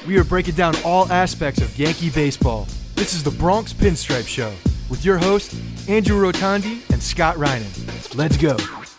we are breaking down all aspects of Yankee baseball. This is the Bronx Pinstripe Show with your hosts, Andrew Rotondi and Scott Reinen. Let's go.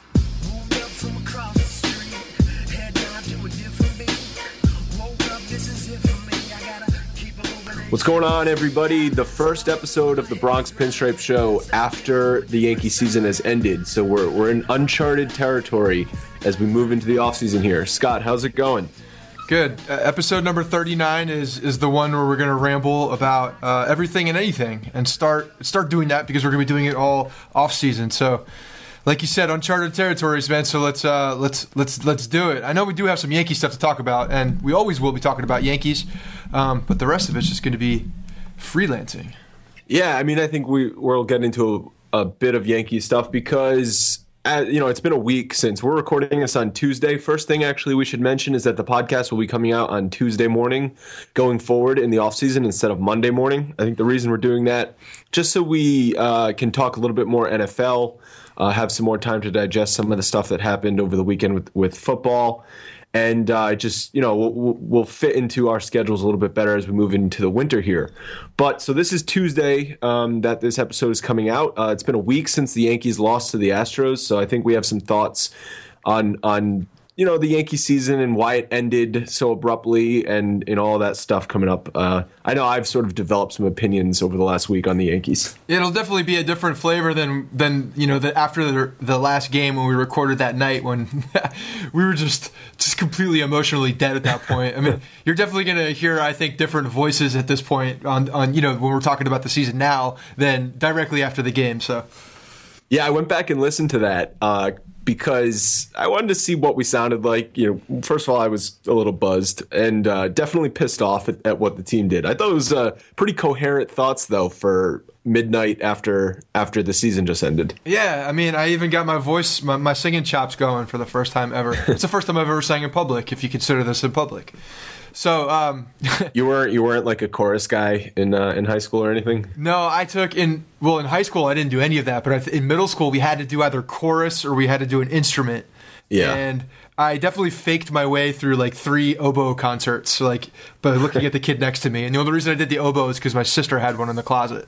What's going on, everybody? The first episode of the Bronx Pinstripe Show after the Yankee season has ended. So we're in uncharted territory as we move into the offseason here. Scott, how's it going? Good. Episode number 39 is the one where we're going to ramble about everything and anything and start doing that because we're going to be doing it all off season. So, like you said, uncharted territories, man. So let's do it. I know we do have some Yankee stuff to talk about, and we always will be talking about Yankees, but the rest of it's just going to be freelancing. Yeah, I mean, I think we'll get into a bit of Yankee stuff because it's been a week since we're recording this on Tuesday. First thing, actually, we should mention is that the podcast will be coming out on Tuesday morning going forward in the offseason instead of Monday morning. I think the reason we're doing that, just so we can talk a little bit more NFL, have some more time to digest some of the stuff that happened over the weekend with football. And we'll fit into our schedules a little bit better as we move into the winter here. But so this is Tuesday that this episode is coming out. It's been a week since the Yankees lost to the Astros, so I think we have some thoughts on the Yankee season and why it ended so abruptly and all that stuff coming up. I know I've sort of developed some opinions over the last week on the Yankees. It'll definitely be a different flavor than after the last game when we recorded that night when we were just completely emotionally dead at that point. I mean, you're definitely going to hear, I think, different voices at this point on when we're talking about the season now than directly after the game. So yeah, I went back and listened to that because I wanted to see what we sounded like. First of all, I was a little buzzed and definitely pissed off at what the team did. I thought it was pretty coherent thoughts, though, for midnight after the season just ended. Yeah, I mean, I even got my voice, my singing chops going for the first time ever. It's the first time I've ever sang in public, if you consider this in public. So you weren't like a chorus guy in high school or anything? No, I took in high school I didn't do any of that, but in middle school we had to do either chorus or we had to do an instrument. Yeah. And I definitely faked my way through like 3 oboe concerts, by looking at the kid next to me. And the only reason I did the oboe is because my sister had one in the closet.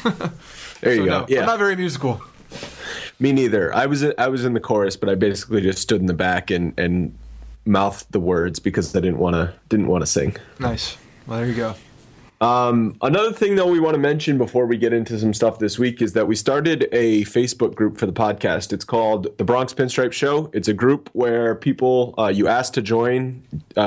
There you go. No, yeah. I'm not very musical. Me neither. I was in the chorus, but I basically just stood in the back and mouthed the words because I didn't want to sing. Nice. Well, there you go. Another thing, though, we want to mention before we get into some stuff this week is that we started a Facebook group for the podcast. It's called The Bronx Pinstripe Show. It's a group where people you ask to join.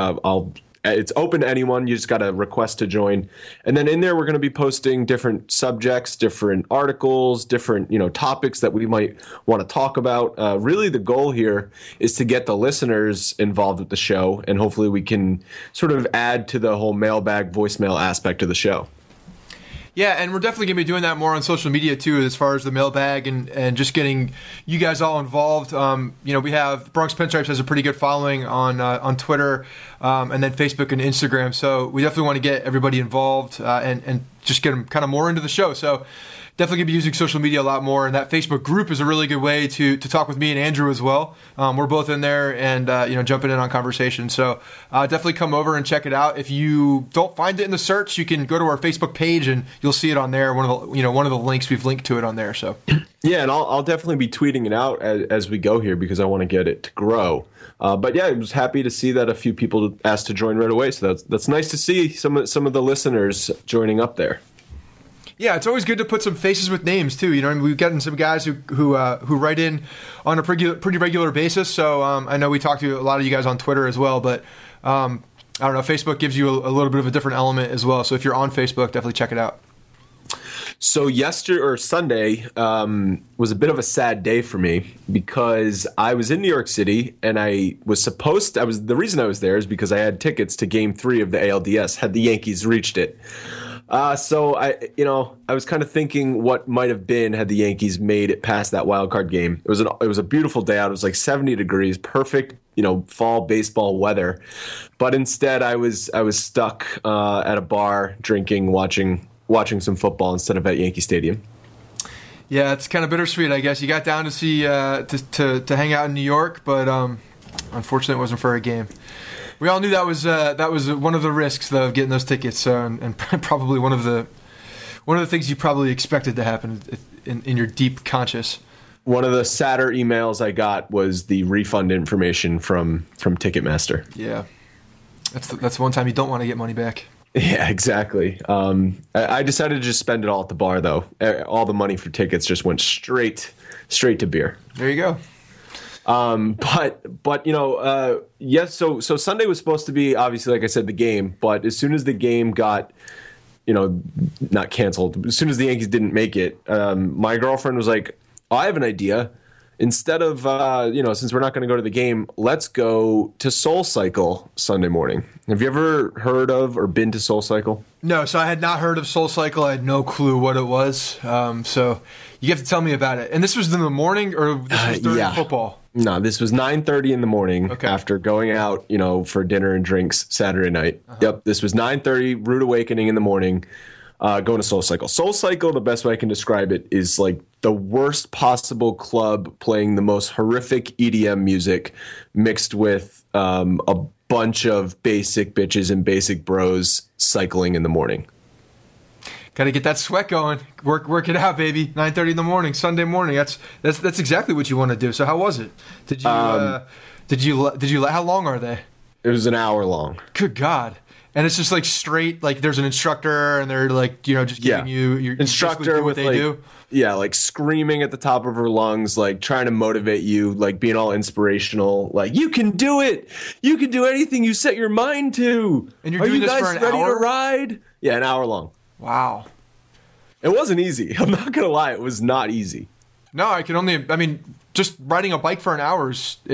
It's open to anyone. You just got to request to join. And then in there, we're going to be posting different subjects, different articles, different topics that we might want to talk about. Really, the goal here is to get the listeners involved with the show, and hopefully we can sort of add to the whole mailbag voicemail aspect of the show. Yeah, and we're definitely going to be doing that more on social media, too, as far as the mailbag and just getting you guys all involved. We have Bronx Pinstripes has a pretty good following on Twitter and then Facebook and Instagram. So we definitely want to get everybody involved and just get them kind of more into the show. So definitely going to be using social media a lot more. And that Facebook group is a really good way to talk with me and Andrew as well. We're both in there and, jumping in on conversations. So definitely come over and check it out. If you don't find it in the search, you can go to our Facebook page and you'll see it on there. One of the links, we've linked to it on there. So yeah, and I'll definitely be tweeting it out as we go here because I want to get it to grow. But yeah, I was happy to see that a few people asked to join right away. So that's nice to see some of the listeners joining up there. Yeah, it's always good to put some faces with names too. We've gotten some guys who write in on a pretty regular basis. So I know we talk to a lot of you guys on Twitter as well, but I don't know. Facebook gives you a little bit of a different element as well. So if you're on Facebook, definitely check it out. So Sunday was a bit of a sad day for me because I was in New York City and the reason I was there is because I had tickets to Game 3 of the ALDS had the Yankees reached it. So I was kind of thinking what might have been had the Yankees made it past that wild card game. It was a beautiful day out. It was like 70 degrees, perfect, fall baseball weather. But instead, I was stuck at a bar drinking, watching some football instead of at Yankee Stadium. Yeah, it's kind of bittersweet, I guess. You got down to see to hang out in New York, but unfortunately, it wasn't for a game. We all knew that was one of the risks though, of getting those tickets, and probably one of the things you probably expected to happen in your deep conscious. One of the sadder emails I got was the refund information from Ticketmaster. Yeah, that's one time you don't want to get money back. Yeah, exactly. I decided to just spend it all at the bar, though. All the money for tickets just went straight to beer. There you go. But yes. So Sunday was supposed to be, obviously, like I said, the game. But as soon as the game got, not canceled, as soon as the Yankees didn't make it, my girlfriend was like, "Oh, I have an idea. Instead of, since we're not going to go to the game, let's go to Soul Cycle Sunday morning." Have you ever heard of or been to Soul Cycle? No, so I had not heard of Soul Cycle. I had no clue what it was. So you have to tell me about it. And this was in the morning, or this was during football? No, this was 9:30 in the morning after going out, for dinner and drinks Saturday night. Uh-huh. Yep, this was 9:30, rude awakening in the morning. Going to Soul Cycle. Soul Cycle, the best way I can describe it, is like the worst possible club playing the most horrific EDM music mixed with a bunch of basic bitches and basic bros cycling in the morning. Got to get that sweat going. Work it out, baby. 9:30 in the morning, Sunday morning. That's exactly what you want to do. So how was it? Did you how long are they? It was an hour long. Good God. And it's just like straight, like there's an instructor and they're like, just giving you your instructor do what they do. Yeah, like screaming at the top of her lungs, like trying to motivate you, like being all inspirational, like you can do it. You can do anything you set your mind to. And you're doing this for an hour? Are you guys ready to ride? Yeah, an hour long. Wow. It wasn't easy. I'm not going to lie. It was not easy. No, just riding a bike for an hour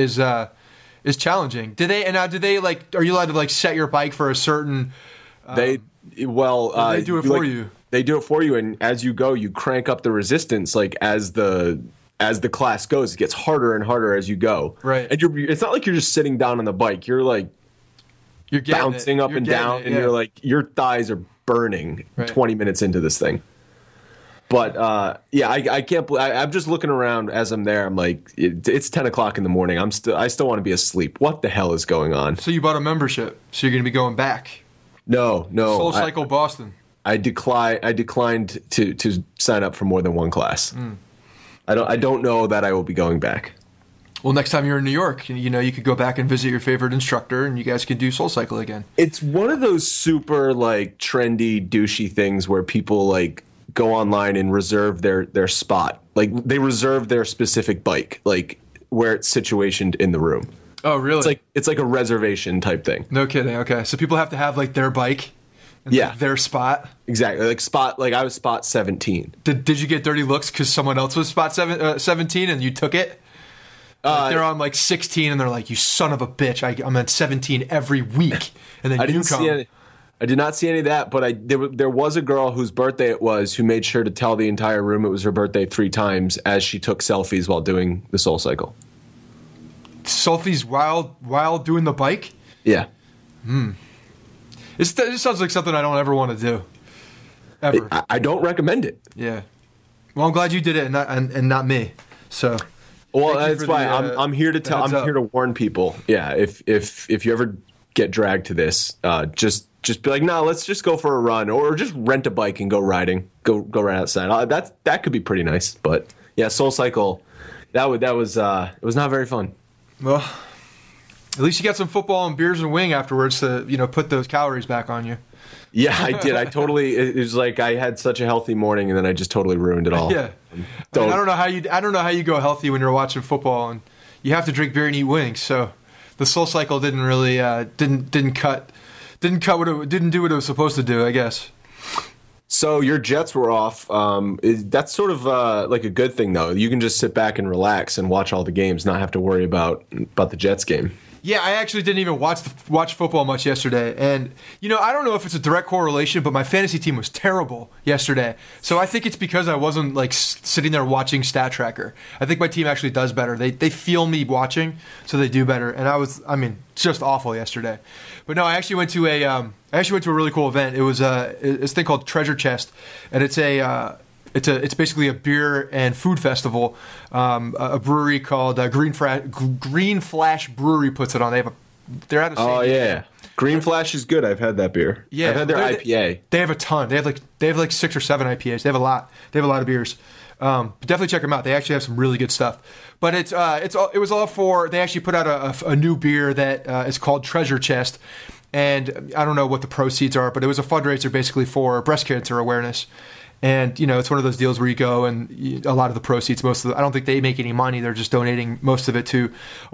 is challenging. Do they are you allowed to like set your bike for a certain they do it for you? They do it for you, and as you go, you crank up the resistance. Like as the class goes, it gets harder and harder as you go. Right. And it's not like you're just sitting down on the bike. You're like you're bouncing up and down, and you're like your thighs are burning 20 minutes into this thing. But I can't believe I'm just looking around as I'm there. I'm like, it's 10 o'clock in the morning. I still want to be asleep. What the hell is going on? So you bought a membership, so you're going to be going back. No. Soul Cycle Boston. I declined to sign up for more than one class. I don't know that I will be going back. Well, next time you're in New York, you could go back and visit your favorite instructor, and you guys could do Soul Cycle again. It's one of those super like trendy, douchey things where people like go online and reserve their spot. Like they reserve their specific bike, like where it's situationed in the room. Oh, really? It's like a reservation type thing. No kidding. Okay, so people have to have like their bike. And their spot. Exactly. Like I was spot 17. Did you get dirty looks because someone else was spot 17 and you took it? They're on like 16 and they're like, you son of a bitch, I'm at 17 every week. And then you come. I did not see any of that, but there was a girl whose birthday it was who made sure to tell the entire room it was her birthday 3 times as she took selfies while doing the Soul Cycle. Selfies while doing the bike? Yeah. It just sounds like something I don't ever want to do. Ever. I don't recommend it. Yeah. Well, I'm glad you did it and not me. So. Well, that's why I'm here to tell. I'm here to warn people. Yeah. If you ever get dragged to this, just be like, no, let's just go for a run or just rent a bike and go riding. Go right outside. That could be pretty nice. But yeah, Soul Cycle, that was it was not very fun. Well, at least you got some football and beers and wing afterwards to put those calories back on you. Yeah, I did. It was like I had such a healthy morning and then I just totally ruined it all. Yeah. I don't know how you go healthy when you're watching football and you have to drink beer and eat wings. So the Soul Cycle didn't really didn't do what it was supposed to do, I guess. So your Jets were off. That's sort of like a good thing, though. You can just sit back and relax and watch all the games, not have to worry about the Jets game. Yeah, I actually didn't even watch football much yesterday. And, I don't know if it's a direct correlation, but my fantasy team was terrible yesterday. So I think it's because I wasn't, sitting there watching Stat Tracker. I think my team actually does better. They feel me watching, so they do better. And just awful yesterday. But no, I actually went to a really cool event. It was it's a thing called Treasure Chest, and it's basically a beer and food festival. A brewery called Green Flash Brewery puts it on. They have They're out of San Oh Diego. yeah, Green Flash is good. I've had that beer. Yeah, I've had their IPA. They have a ton. They have like 6 or 7 IPAs. They have a lot. They have a lot of beers. But definitely check them out. They actually have some really good stuff. But it was all for. They actually put out a new beer that is called Treasure Chest, and I don't know what the proceeds are, but it was a fundraiser basically for breast cancer awareness. And it's one of those deals where you go and a lot of the proceeds, I don't think they make any money. They're just donating most of it to a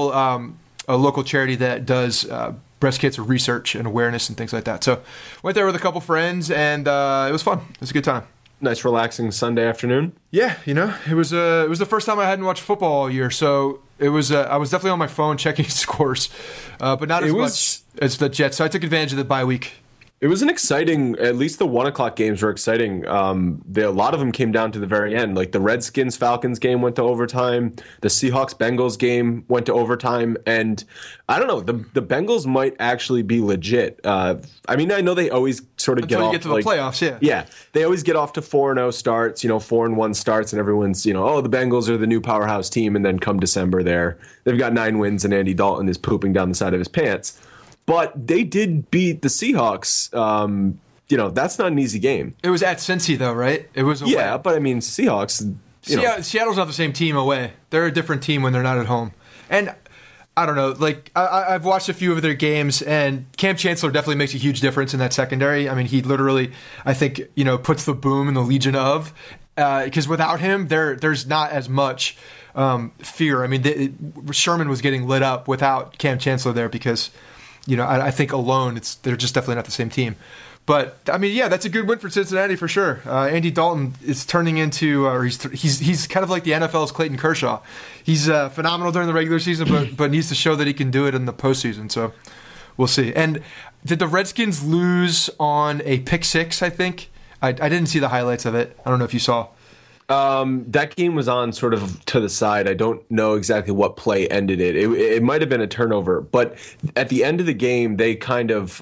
local charity that does breast cancer research and awareness and things like that. So went there with a couple friends, and it was fun. It was a good time. Nice, relaxing Sunday afternoon. Yeah, it was the first time I hadn't watched football all year, so it was. I was definitely on my phone checking scores, but not as much as the Jets. So I took advantage of the bye week. It was an exciting. At least the 1:00 games were exciting. A lot of them came down to the very end. Like the Redskins Falcons game went to overtime. The Seahawks Bengals game went to overtime, and I don't know. The Bengals might actually be legit. I know they always sort of Until you get to the playoffs. Yeah. Yeah, they always get off to 4-0 starts. 4-1 starts, and everyone's the Bengals are the new powerhouse team, and then come December, they've got 9 wins, and Andy Dalton is pooping down the side of his pants. But they did beat the Seahawks. That's not an easy game. It was at Cincy, though, right? It was away. Yeah, but Seahawks. Seattle's not the same team away. They're a different team when they're not at home. And I don't know. Like I've watched a few of their games, and Cam Chancellor definitely makes a huge difference in that secondary. I mean, he literally, I think, puts the boom in the Legion of. Because without him, there's not as much fear. I mean, Sherman was getting lit up without Cam Chancellor there because. I think alone, they're just definitely not the same team. But I mean, yeah, that's a good win for Cincinnati for sure. Andy Dalton is turning into, or he's kind of like the NFL's Clayton Kershaw. He's phenomenal during the regular season, but needs to show that he can do it in the postseason. So we'll see. And did the Redskins lose on a pick six? I think I didn't see the highlights of it. I don't know if you saw. That game was on sort of to the side. I don't know exactly what play ended it. It might have been a turnover, but at the end of the game, they kind of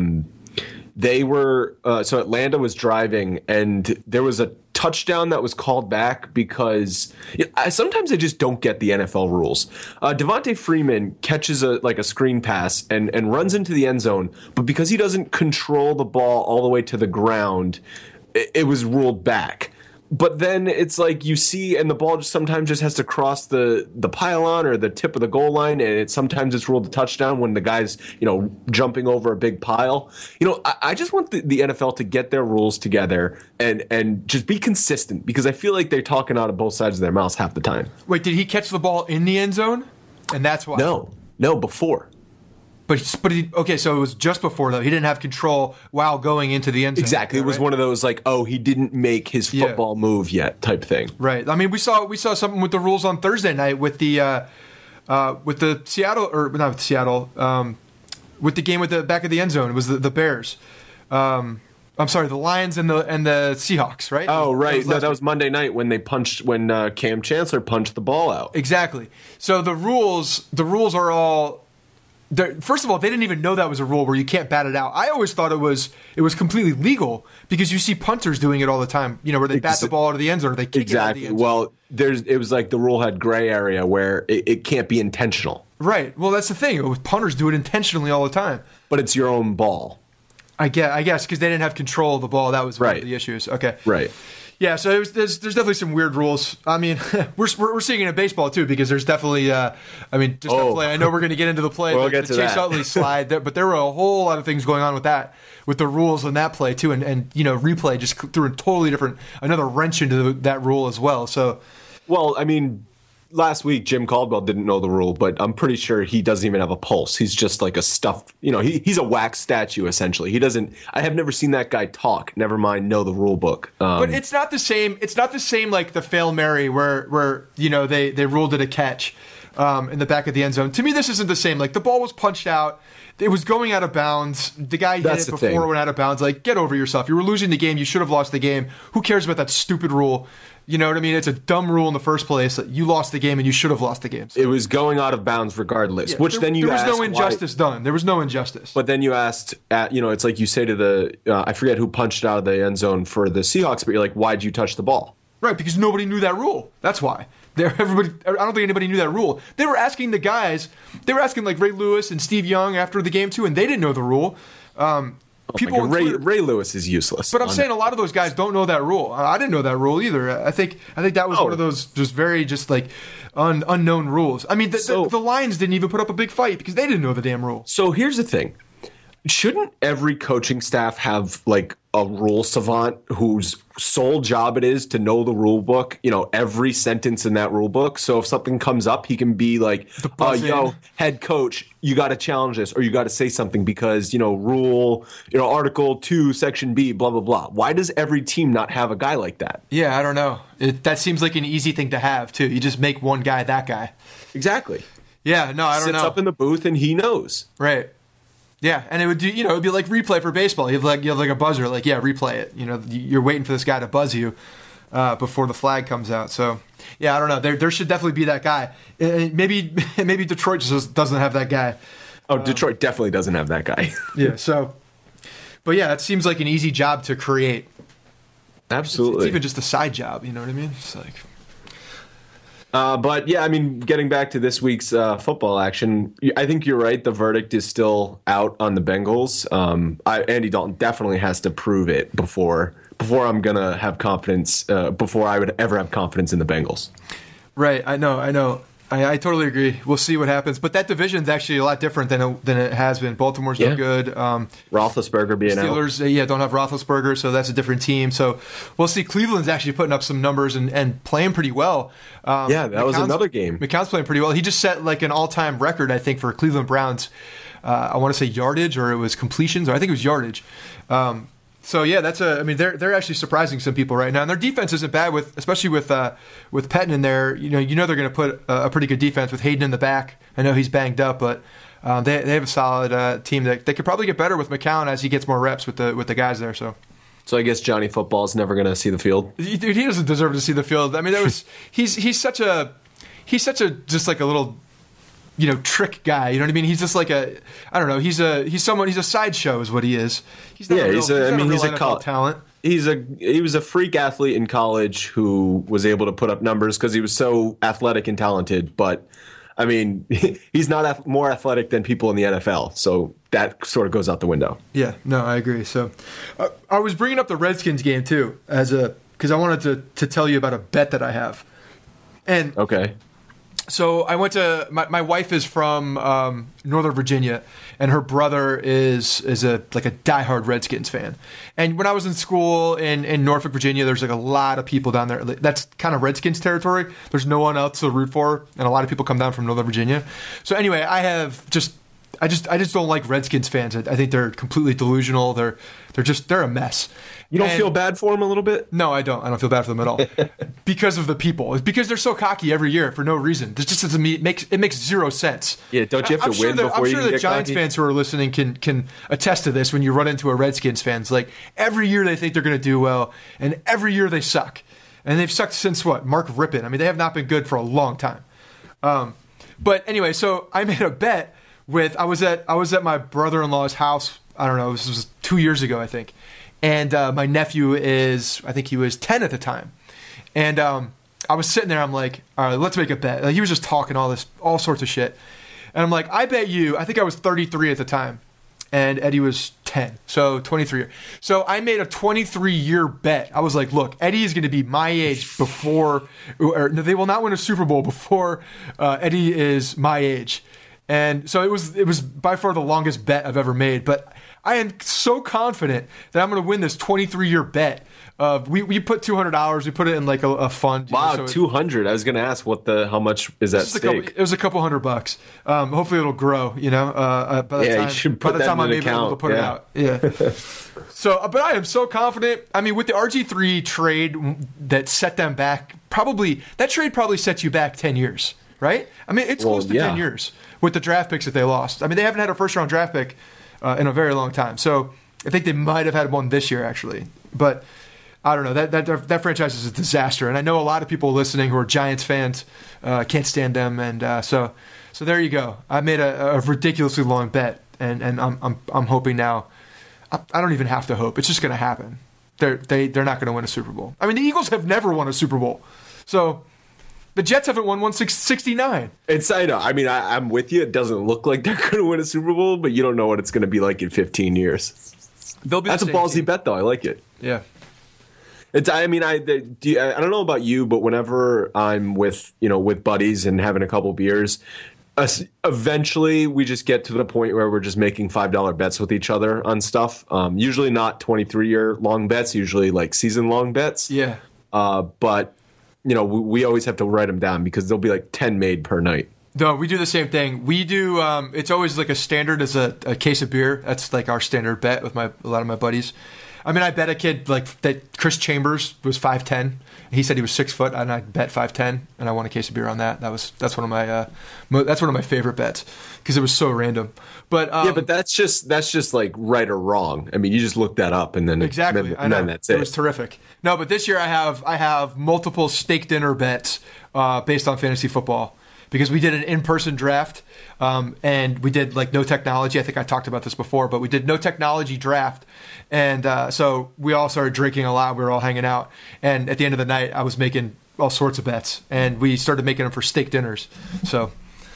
so Atlanta was driving, and there was a touchdown that was called back because sometimes I just don't get the NFL rules. Devontae Freeman catches a screen pass and runs into the end zone, but because he doesn't control the ball all the way to the ground, it was ruled back. But then it's like you see, and the ball sometimes just has to cross the pylon or the tip of the goal line, and sometimes it's ruled a touchdown when the guy's jumping over a big pile. I just want the NFL to get their rules together and just be consistent, because I feel like they're talking out of both sides of their mouths half the time. Wait, did he catch the ball in the end zone? And that's why? No, before. Okay, so it was just before, though. He didn't have control while going into the end zone. Exactly. It was one of those he didn't make his football move yet type thing. Right. I mean, we saw something with the rules on Thursday night with the Seattle, or not with Seattle, with the game with the back of the end zone. It was the Bears. I'm sorry, the Lions and the Seahawks, right? Oh, right. That was Monday night when Cam Chancellor punched the ball out. Exactly. So the rules are all. First of all, they didn't even know that was a rule where you can't bat it out. I always thought it was completely legal, because you see punters doing it all the time. Where they bat the ball out of the end zone or they kick it out of the end zone. Well, it was like the rule had gray area where it can't be intentional. Right. Well, that's the thing. Punters do it intentionally all the time. But it's your own ball. I guess because they didn't have control of the ball. That was one of the issues. Okay. Right. Yeah, so there's definitely some weird rules. I mean, we're seeing it in baseball too, because there's definitely that play. I know we're going to get into the play, we'll get to Chase that. Utley slide, but there were a whole lot of things going on with the rules in that play too, and replay just threw a totally different, another wrench into that rule as well. So, well, I mean, last week Jim Caldwell didn't know the rule, but I'm pretty sure he doesn't even have a pulse. He's just like a stuffed, he's a wax statue essentially. He doesn't. I have never seen that guy talk. Never mind know the rule book. But it's not the same. It's not the same like the Fail Mary where they ruled it a catch in the back of the end zone. To me, this isn't the same. Like the ball was punched out. It was going out of bounds. The guy hit it before it went out of bounds. Like, get over yourself. You were losing the game. You should have lost the game. Who cares about that stupid rule? You know what I mean? It's a dumb rule in the first place. You lost the game, and you should have lost the game. So. It was going out of bounds regardless. Yeah, there was no injustice done. There was no injustice. But then you asked, it's like you say to the I forget who punched out of the end zone for the Seahawks, but you're like, why'd you touch the ball? Right, because nobody knew that rule. That's why. Everybody, I don't think anybody knew that rule. They were asking the guys. They were asking like Ray Lewis and Steve Young after the game too, and they didn't know the rule. People Ray Lewis is useless. But I'm saying a lot of those guys don't know that rule. I didn't know that rule either. I think that was one of those just very just like unknown rules. I mean, the Lions didn't even put up a big fight because they didn't know the damn rule. So here's the thing. Shouldn't every coaching staff have like a rule savant whose sole job it is to know the rule book, every sentence in that rule book? So if something comes up, he can be like, yo, head coach, you got to challenge this, or you got to say something because, rule, Article 2, Section B, blah, blah, blah. Why does every team not have a guy like that? Yeah, I don't know. That seems like an easy thing to have, too. You just make one guy that guy. Exactly. Yeah, no, I don't know. Sits up in the booth and he knows. Right. Yeah, and it would do, it would be like replay for baseball. You have like a buzzer, like, yeah, replay it. You're waiting for this guy to buzz you before the flag comes out. So, yeah, I don't know. There should definitely be that guy. Maybe Detroit just doesn't have that guy. Oh, Detroit definitely doesn't have that guy. Yeah. So, but yeah, it seems like an easy job to create. Absolutely. It's even just a side job. You know what I mean? It's like. But yeah, I mean, getting back to this week's football action, I think you're right. The verdict is still out on the Bengals. Andy Dalton definitely has to prove it before I'm gonna have confidence. Before I would ever have confidence in the Bengals. Right. I know. I totally agree. We'll see what happens. But that division's actually a lot different than it has been. Baltimore's no good. Roethlisberger being Steelers, out. Don't have Roethlisberger, so that's a different team. So we'll see. Cleveland's actually putting up some numbers and playing pretty well. That was another game. McCown's playing pretty well. He just set like an all-time record, I think, for Cleveland Browns. I want to say yardage, or it was completions, or I think it was yardage. So yeah, they're actually surprising some people right now, and their defense isn't bad especially with Pettin in there. They're going to put a pretty good defense with Hayden in the back. I know he's banged up, but they have a solid team that they could probably get better with McCown as he gets more reps with the guys there. So I guess Johnny Football's never going to see the field. Dude, he doesn't deserve to see the field. I mean, he's such a just like a little. Trick guy. You know what I mean? He's just like he's a sideshow is what he is. He's not he's a college talent. He was a freak athlete in college who was able to put up numbers because he was so athletic and talented. But I mean, he's not more athletic than people in the NFL. So that sort of goes out the window. Yeah, no, I agree. So I was bringing up the Redskins game too because I wanted to tell you about a bet that I have. And okay. So I went to my wife is from Northern Virginia, and her brother is a diehard Redskins fan. And when I was in school in Norfolk, Virginia, there's like a lot of people down there. That's kind of Redskins territory. There's no one else to root for, and a lot of people come down from Northern Virginia. So anyway, I just don't like Redskins fans. I think they're completely delusional. They're a mess. You don't feel bad for them a little bit? No, I don't. I don't feel bad for them at all because of the people. It's because they're so cocky every year for no reason. It just doesn't it makes zero sense. Yeah, don't you have to win before you get cocky? I'm sure the Giants fans who are listening can attest to this. When you run into a Redskins fans, like every year they think they're going to do well, and every year they suck, and they've sucked since what? Mark Rippon. I mean, they have not been good for a long time. But anyway, so I made a bet I was at my brother-in-law's house. I don't know. This was 2 years ago, I think. And my nephew I think he was 10 at the time. And I was sitting there, I'm like, all right, let's make a bet. Like, he was just talking all sorts of shit. And I'm like, I bet you, I think I was 33 at the time. And Eddie was 10, so 23. So I made a 23-year bet. I was like, look, Eddie is going to be my age before, or they will not win a Super Bowl before Eddie is my age. And so it was by far the longest bet I've ever made. But I am so confident that I'm going to win this 23-year bet. We put $200. We put it in like a fund. Wow, so 200. I was going to ask how much is at stake? It was a couple $100. Hopefully it'll grow. By the time I'm able to put it out. Yeah. So, but I am so confident. I mean, with the RG3 trade that set them back, that trade probably sets you back 10 years, right? I mean, it's close to 10 years with the draft picks that they lost. I mean, they haven't had a first-round draft pick in a very long time. So I think they might have had one this year, actually. But I don't know. That franchise is a disaster. And I know a lot of people listening who are Giants fans can't stand them. And so there you go. I made a ridiculously long bet, and I'm hoping now. I don't even have to hope. It's just going to happen. They're not going to win a Super Bowl. I mean, the Eagles have never won a Super Bowl. So The Jets haven't won 169. I know. I mean, I'm with you. It doesn't look like they're going to win a Super Bowl, but you don't know what it's going to be like in 15 years. That's a ballsy bet, though. I like it. Yeah. I don't know about you, but whenever I'm with buddies and having a couple beers, eventually we just get to the point where we're just making $5 bets with each other on stuff. Usually not 23-year long bets, usually like season long bets. Yeah. But we always have to write them down because there'll be like 10 made per night. No, we do the same thing. We do. It's always like a standard as a case of beer. That's like our standard bet with a lot of my buddies. I mean, I bet a kid like that Chris Chambers was 5'10". He said he was 6 foot, and I bet 5'10", and I won a case of beer on that. That's one of my favorite bets because it was so random. But but that's just like right or wrong. I mean, you just look that up and then exactly. And then that's it. It was terrific. No, but this year I have multiple steak dinner bets based on fantasy football. Because we did an in-person draft, and we did like no technology. I think I talked about this before, but we did no technology draft, and so we all started drinking a lot. We were all hanging out, and at the end of the night, I was making all sorts of bets, and we started making them for steak dinners. So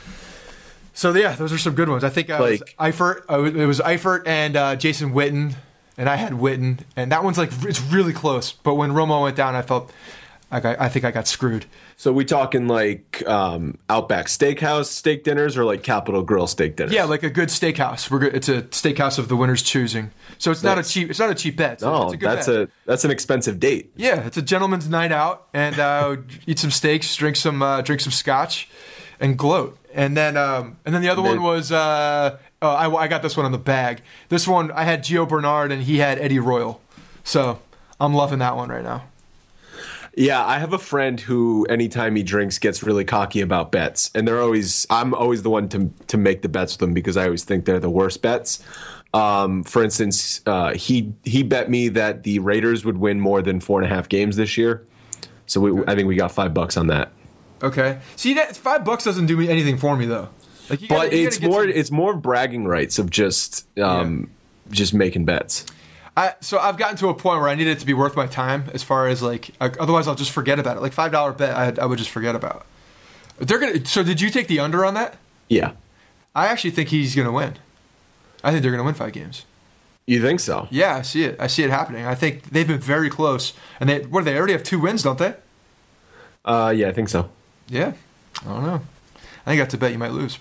yeah, those are some good ones. I think was Eifert. It was Eifert and Jason Witten, and I had Witten, and that one's like it's really close. But when Romo went down, I think I got screwed. So we talking like Outback Steakhouse steak dinners or like Capital Grille steak dinners? Yeah, like a good steakhouse. It's a steakhouse of the winner's choosing. So it's not a cheap bet. No, it's a good bet. That's an expensive date. Yeah, it's a gentleman's night out, and eat some steaks, drink some scotch, and gloat. And then the other one was I got this one on the bag. This one I had Gio Bernard and he had Eddie Royal. So I'm loving that one right now. Yeah, I have a friend who, anytime he drinks, gets really cocky about bets, and I'm always the one to make the bets with them because I always think they're the worst bets. For instance, he bet me that the Raiders would win more than 4.5 games this year, so I think we got $5 on that. Okay, see that $5 doesn't do anything for me though. Like, it's more bragging rights of just making bets. So I've gotten to a point where I need it to be worth my time as far as like otherwise I'll just forget about it. Like $5 bet I would just forget about. So did you take the under on that? Yeah. I actually think he's going to win. I think they're going to win 5 games. You think so? Yeah, I see it. I see it happening. I think they've been very close. And they already have 2 wins, don't they? Yeah, I think so. Yeah. I don't know. I think that's a bet you might lose.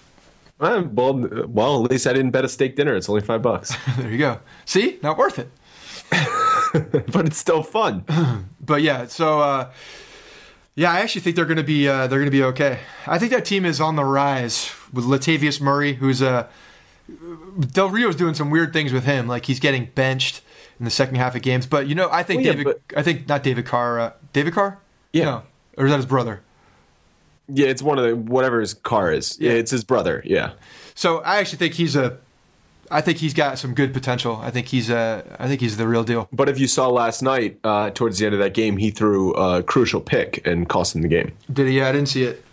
Well, at least I didn't bet a steak dinner. It's only $5. There you go. See? Not worth it. But it's still fun. But yeah, so I actually think they're going to be okay. I think that team is on the rise with Latavius Murray, who's Del Rio's doing some weird things with him, like he's getting benched in the second half of games. But I think not David Carr. David Carr? Yeah. No. Or is that his brother? Yeah, it's one of whatever his car is. Yeah, it's his brother. Yeah. So I actually think he's got some good potential. I think he's the real deal. But if you saw last night, towards the end of that game, he threw a crucial pick and cost him the game. Did he? Yeah, I didn't see it.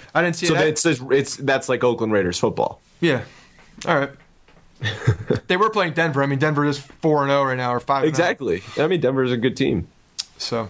So that's like Oakland Raiders football. Yeah. All right. They were playing Denver. I mean, Denver is 4-0 right now, or 5-0. Exactly. I mean, Denver's a good team. So.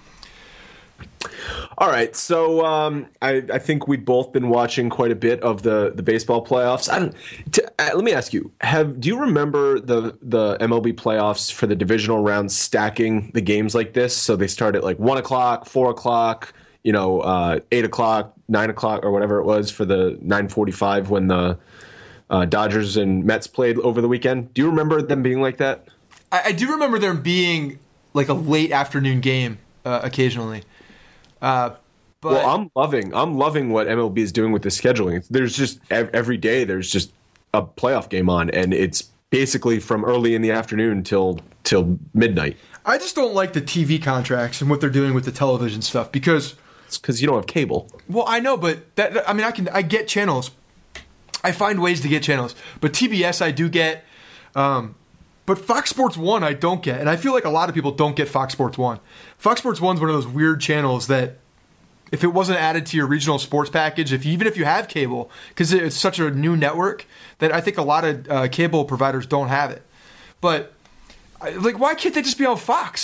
All right, so I think we've both been watching quite a bit of the baseball playoffs. Let me ask you: do you remember the MLB playoffs for the divisional round stacking the games like this? So they start at like 1 o'clock, 4 o'clock, 8 o'clock, 9 o'clock, or whatever it was for the 9:45 when the Dodgers and Mets played over the weekend. Do you remember them being like that? I do remember them being like a late afternoon game occasionally. Well, I'm loving what MLB is doing with the scheduling. There's just every day there's just a playoff game on, and it's basically from early in the afternoon till midnight. I just don't like the TV contracts and what they're doing with the television stuff because it's because you don't have cable. Well, I know, but I get channels. I find ways to get channels, but TBS I do get. But Fox Sports 1 I don't get, and I feel like a lot of people don't get Fox Sports 1. Fox Sports 1 is one of those weird channels that if it wasn't added to your regional sports package, even if you have cable, because it's such a new network, that I think a lot of cable providers don't have it. But, why can't they just be on Fox?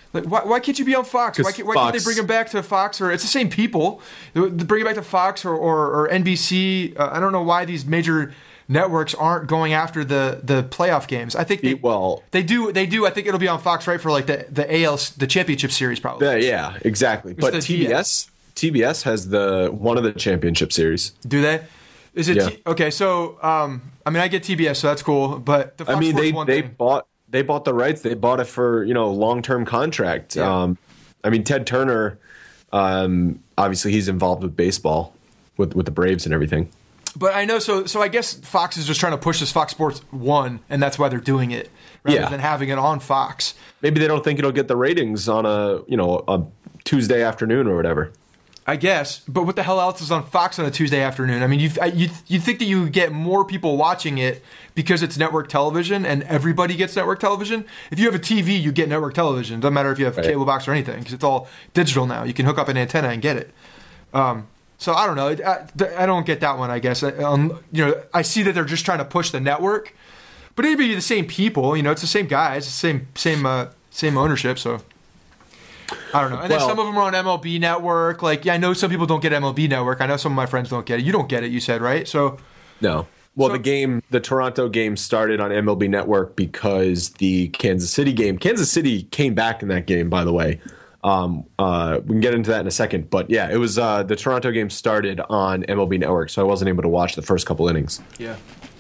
Like, why can't you be on Fox? Why can't they bring him back to Fox? Or it's the same people. Bring it back to Fox or NBC. I don't know why these major networks aren't going after the playoff games. I think they do. I think it'll be on Fox, right, for like the championship series probably. Yeah, exactly. But TBS has one of the championship series. Do they? Is it okay? So I mean, I get TBS, so that's cool. But the Fox Sports they bought the rights. They bought it for long-term contract. Yeah. I mean, Ted Turner, obviously he's involved with baseball, with the Braves and everything. But I know, so I guess Fox is just trying to push this Fox Sports 1, and that's why they're doing it, rather than having it on Fox. Maybe they don't think it'll get the ratings on a Tuesday afternoon or whatever. I guess, but what the hell else is on Fox on a Tuesday afternoon? I mean, you think that you get more people watching it because it's network television and everybody gets network television? If you have a TV, you get network television. It doesn't matter if you have cable box or anything because it's all digital now. You can hook up an antenna and get it. So I don't know. I don't get that one, I guess. I see that they're just trying to push the network, but it'd be the same people. It's the same guys, the same ownership. So I don't know. And then some of them are on MLB Network. I know some people don't get MLB Network. I know some of my friends don't get it. You don't get it, you said, right? So no. Well, the Toronto game started on MLB Network because the Kansas City game. Kansas City came back in that game, by the way. We can get into that in a second, but yeah, it was the Toronto game started on MLB Network, so I wasn't able to watch the first couple innings. Yeah,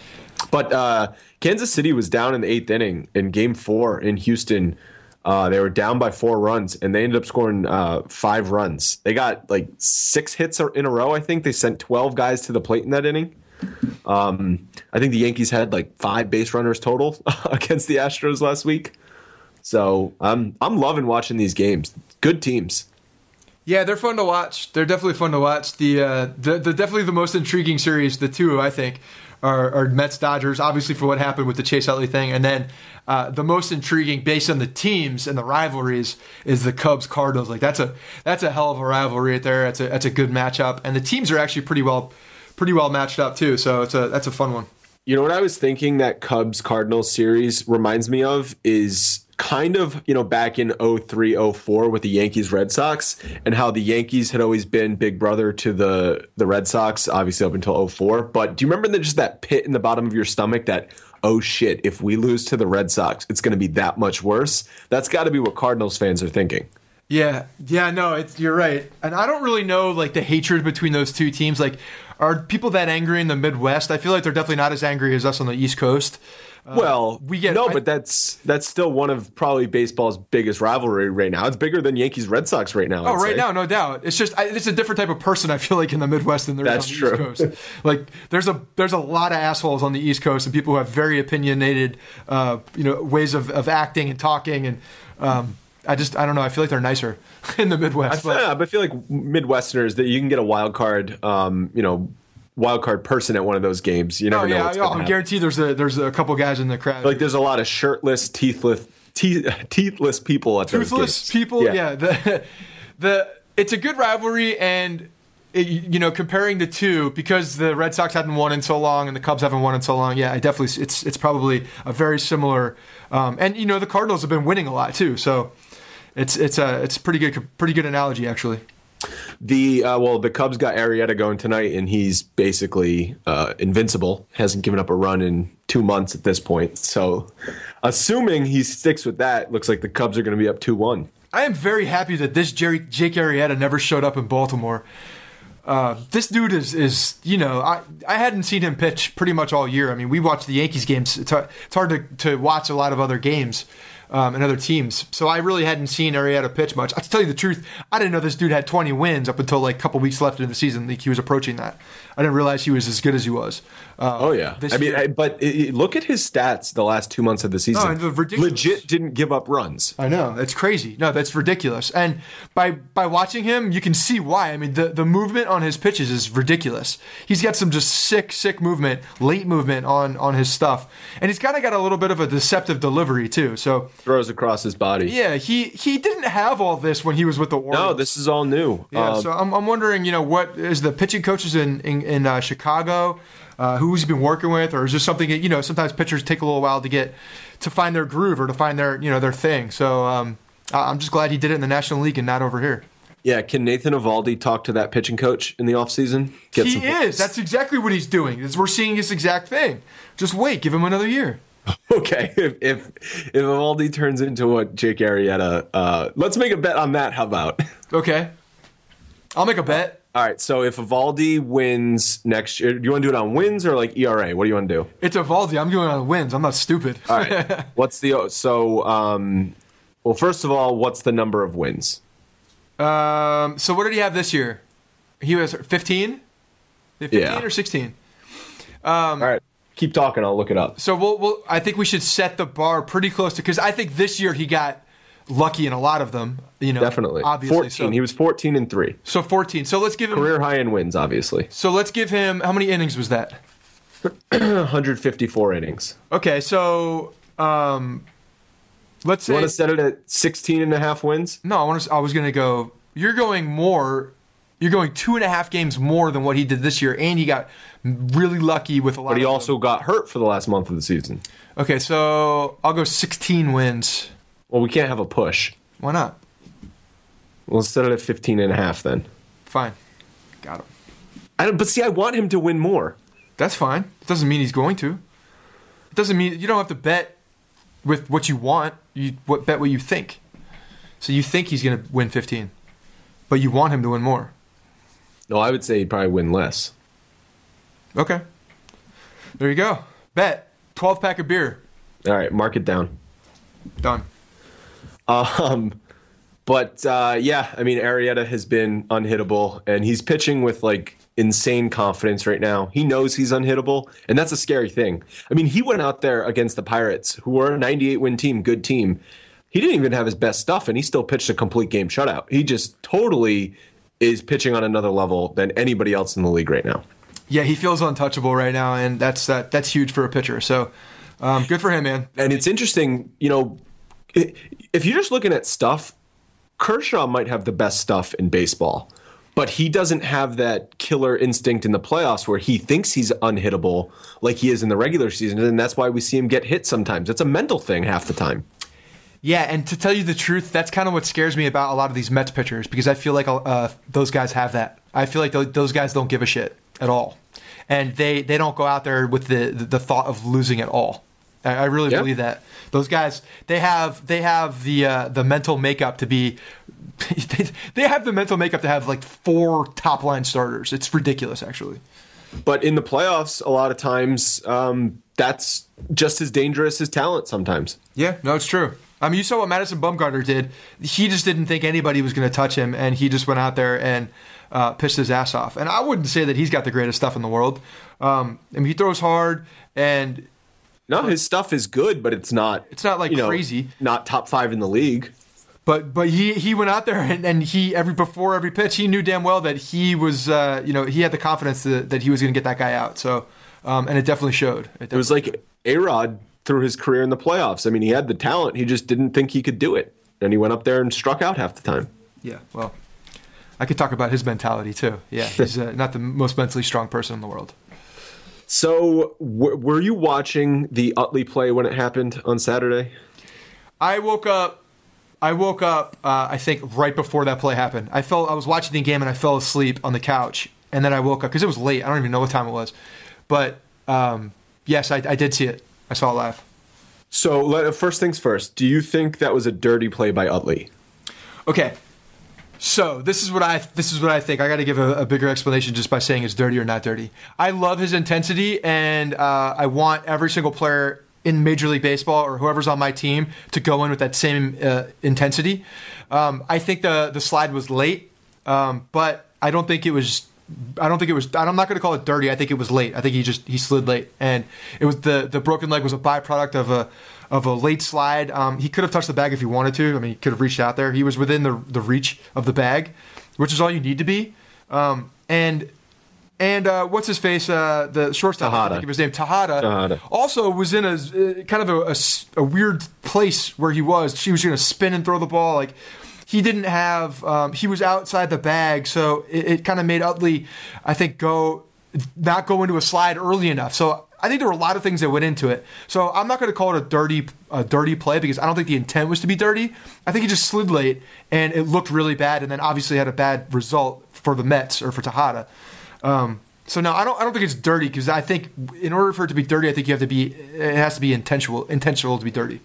but Kansas City was down in the 8th inning in Game 4 in Houston. They were down by 4 runs, and they ended up scoring 5 runs. They got 6 hits in a row. I think they sent 12 guys to the plate in that inning. I think the Yankees had 5 base runners total against the Astros last week. So I'm loving watching these games. Good teams. Yeah, they're fun to watch. They're definitely fun to watch. The definitely the most intriguing series, the two I think, are Mets Dodgers, obviously for what happened with the Chase Utley thing, and then the most intriguing based on the teams and the rivalries is the Cubs Cardinals. That's a hell of a rivalry right there. That's a good matchup, and the teams are actually pretty well matched up too. So that's a fun one. You know what I was thinking that Cubs Cardinals series reminds me of is kind of, back in 03-04 with the Yankees Red Sox, and how the Yankees had always been big brother to the Red Sox, obviously up until 04. But do you remember just that pit in the bottom of your stomach that, oh shit, if we lose to the Red Sox, it's going to be that much worse? That's got to be what Cardinals fans are thinking. Yeah, no, you're right. And I don't really know the hatred between those two teams. Are people that angry in the Midwest? I feel like they're definitely not as angry as us on the East Coast. But that's still one of probably baseball's biggest rivalry right now. It's bigger than Yankees Red Sox right now. Now, no doubt. It's just it's a different type of person. I feel like in the Midwest than there is on the East Coast. There's a lot of assholes on the East Coast and people who have very opinionated, ways of acting and talking, and I don't know. I feel like they're nicer in the Midwest. But I feel like Midwesterners that you can get a wild card person at one of those games. You never know what's going to happen. I guarantee there's a couple guys in the crowd. There's a lot of shirtless, teethless people at those games. Toothless people, yeah. It's a good rivalry, and comparing the two, because the Red Sox hadn't won in so long and the Cubs haven't won in so long. Yeah, it's probably a very similar. And the Cardinals have been winning a lot too, so it's a pretty good analogy actually. The Cubs got Arrieta going tonight, and he's basically invincible. Hasn't given up a run in 2 months at this point. So, assuming he sticks with that, looks like the Cubs are going to be up 2-1. I am very happy that this Jake Arrieta never showed up in Baltimore. This dude is I hadn't seen him pitch pretty much all year. I mean, we watched the Yankees games. It's hard to watch a lot of other games. And other teams. So I really hadn't seen Arrieta pitch much. To tell you the truth, I didn't know this dude had 20 wins up until a couple weeks left in the season. He was approaching that. I didn't realize he was as good as he was. But look at his stats the last 2 months of the season. Legit didn't give up runs. I know. It's crazy. No, that's ridiculous. And by watching him, you can see why. I mean, the movement on his pitches is ridiculous. He's got some just sick movement, late movement on his stuff. And he's kind of got a little bit of a deceptive delivery, too. So throws across his body. Yeah, he didn't have all this when he was with the Orioles. No, this is all new. Yeah, so I'm wondering, what is the pitching coaches in Chicago, who's he been working with, or is this something sometimes pitchers take a little while to find their groove or to find their their thing. So I'm just glad he did it in the National League and not over here. Yeah, can Nathan Eovaldi talk to that pitching coach in the offseason? He is. That's exactly what he's doing. We're seeing this exact thing. Just wait. Give him another year. Okay, if Eovaldi turns into what Jake Arrieta, let's make a bet on that. How about? Okay, I'll make a bet. All right, so if Eovaldi wins next year, do you want to do it on wins or like ERA? What do you want to do? It's Eovaldi. I'm doing it on wins. I'm not stupid. All right. Well, first of all, what's the number of wins? So what did he have this year? He was 15? 15 or 16? All right. Keep talking. I'll look it up. So I think we should set the bar pretty close to, because I think this year he got lucky in a lot of them. Definitely. Obviously. 14. So, he was 14-3. So 14. So let's give him career high in wins, obviously. So let's give him, how many innings was that? 154 innings. Okay, so let's say. You want to set it at 16.5 wins? No, I was going to go. You're going more. You're going 2.5 games more than what he did this year, and he got really lucky with a lot. But he also got hurt for the last month of the season. Okay, so I'll go 16 wins. Well, we can't have a push. Why not? We'll set it at 15.5 then. Fine, got him. But see, I want him to win more. That's fine. It doesn't mean he's going to. It doesn't mean you don't have to bet with what you want. Bet what you think. So you think he's going to win 15, but you want him to win more. No, I would say he'd probably win less. Okay. There you go. Bet 12-pack of beer. All right, mark it down. Done. But yeah, I mean, Arrieta has been unhittable, and he's pitching with like insane confidence right now. He knows he's unhittable, and that's a scary thing. I mean, he went out there against the Pirates, who were a 98-win team, good team. He didn't even have his best stuff, and he still pitched a complete game shutout. He just totally is pitching on another level than anybody else in the league right now. Yeah, he feels untouchable right now, and that's huge for a pitcher. So good for him, man. And it's interesting, if you're just looking at stuff, Kershaw might have the best stuff in baseball, but he doesn't have that killer instinct in the playoffs where he thinks he's unhittable like he is in the regular season, and that's why we see him get hit sometimes. It's a mental thing half the time. Yeah, and to tell you the truth, that's kind of what scares me about a lot of these Mets pitchers, because I feel like those guys have that. I feel like those guys don't give a shit at all, and they don't go out there with the thought of losing at all. I really believe that. Those guys, they have the mental makeup to be. They have the mental makeup to have like 4 top line starters. It's ridiculous, actually. But in the playoffs, a lot of times, that's just as dangerous as talent. Sometimes. Yeah, no, it's true. I mean, you saw what Madison Bumgarner did. He just didn't think anybody was going to touch him, and he just went out there and pitched his ass off. And I wouldn't say that he's got the greatest stuff in the world. I mean, he throws hard and. No, his stuff is good, but it's not. It's not like crazy. Not top 5 in the league. But he went out there and he before every pitch he knew damn well that he was he had the confidence that he was going to get that guy out. So and it definitely showed. It was like A-Rod through his career in the playoffs. I mean, he had the talent. He just didn't think he could do it, and he went up there and struck out half the time. Yeah, well, I could talk about his mentality too. Yeah, he's not the most mentally strong person in the world. So, were you watching the Utley play when it happened on Saturday? I woke up. I think right before that play happened. I was watching the game and I fell asleep on the couch, and then I woke up because it was late. I don't even know what time it was, but yes, I did see it. I saw it live. So, first things first. Do you think that was a dirty play by Utley? Okay. So this is what I think. I got to give a bigger explanation just by saying it's dirty or not dirty. I love his intensity, and I want every single player in Major League Baseball or whoever's on my team to go in with that same intensity. I think the slide was late, but I don't think it was. I'm not going to call it dirty. I think it was late. I think he slid late, and it was the broken leg was a byproduct of a late slide. He could have touched the bag if he wanted to. I mean, he could have reached out there. He was within the reach of the bag, which is all you need to be. And what's his face? The shortstop. Tejada. I think of his name. Tejada. Also was in a kind of a weird place where he was. She was going to spin and throw the ball. Like he didn't have. He was outside the bag, so it kind of made Utley, I think, not go into a slide early enough. So I think there were a lot of things that went into it. So I'm not going to call it a dirty play because I don't think the intent was to be dirty. I think he just slid late and it looked really bad, and then obviously had a bad result for the Mets or for Tejada. So no, I don't think it's dirty because I think in order for it to be dirty, I think it has to be intentional to be dirty.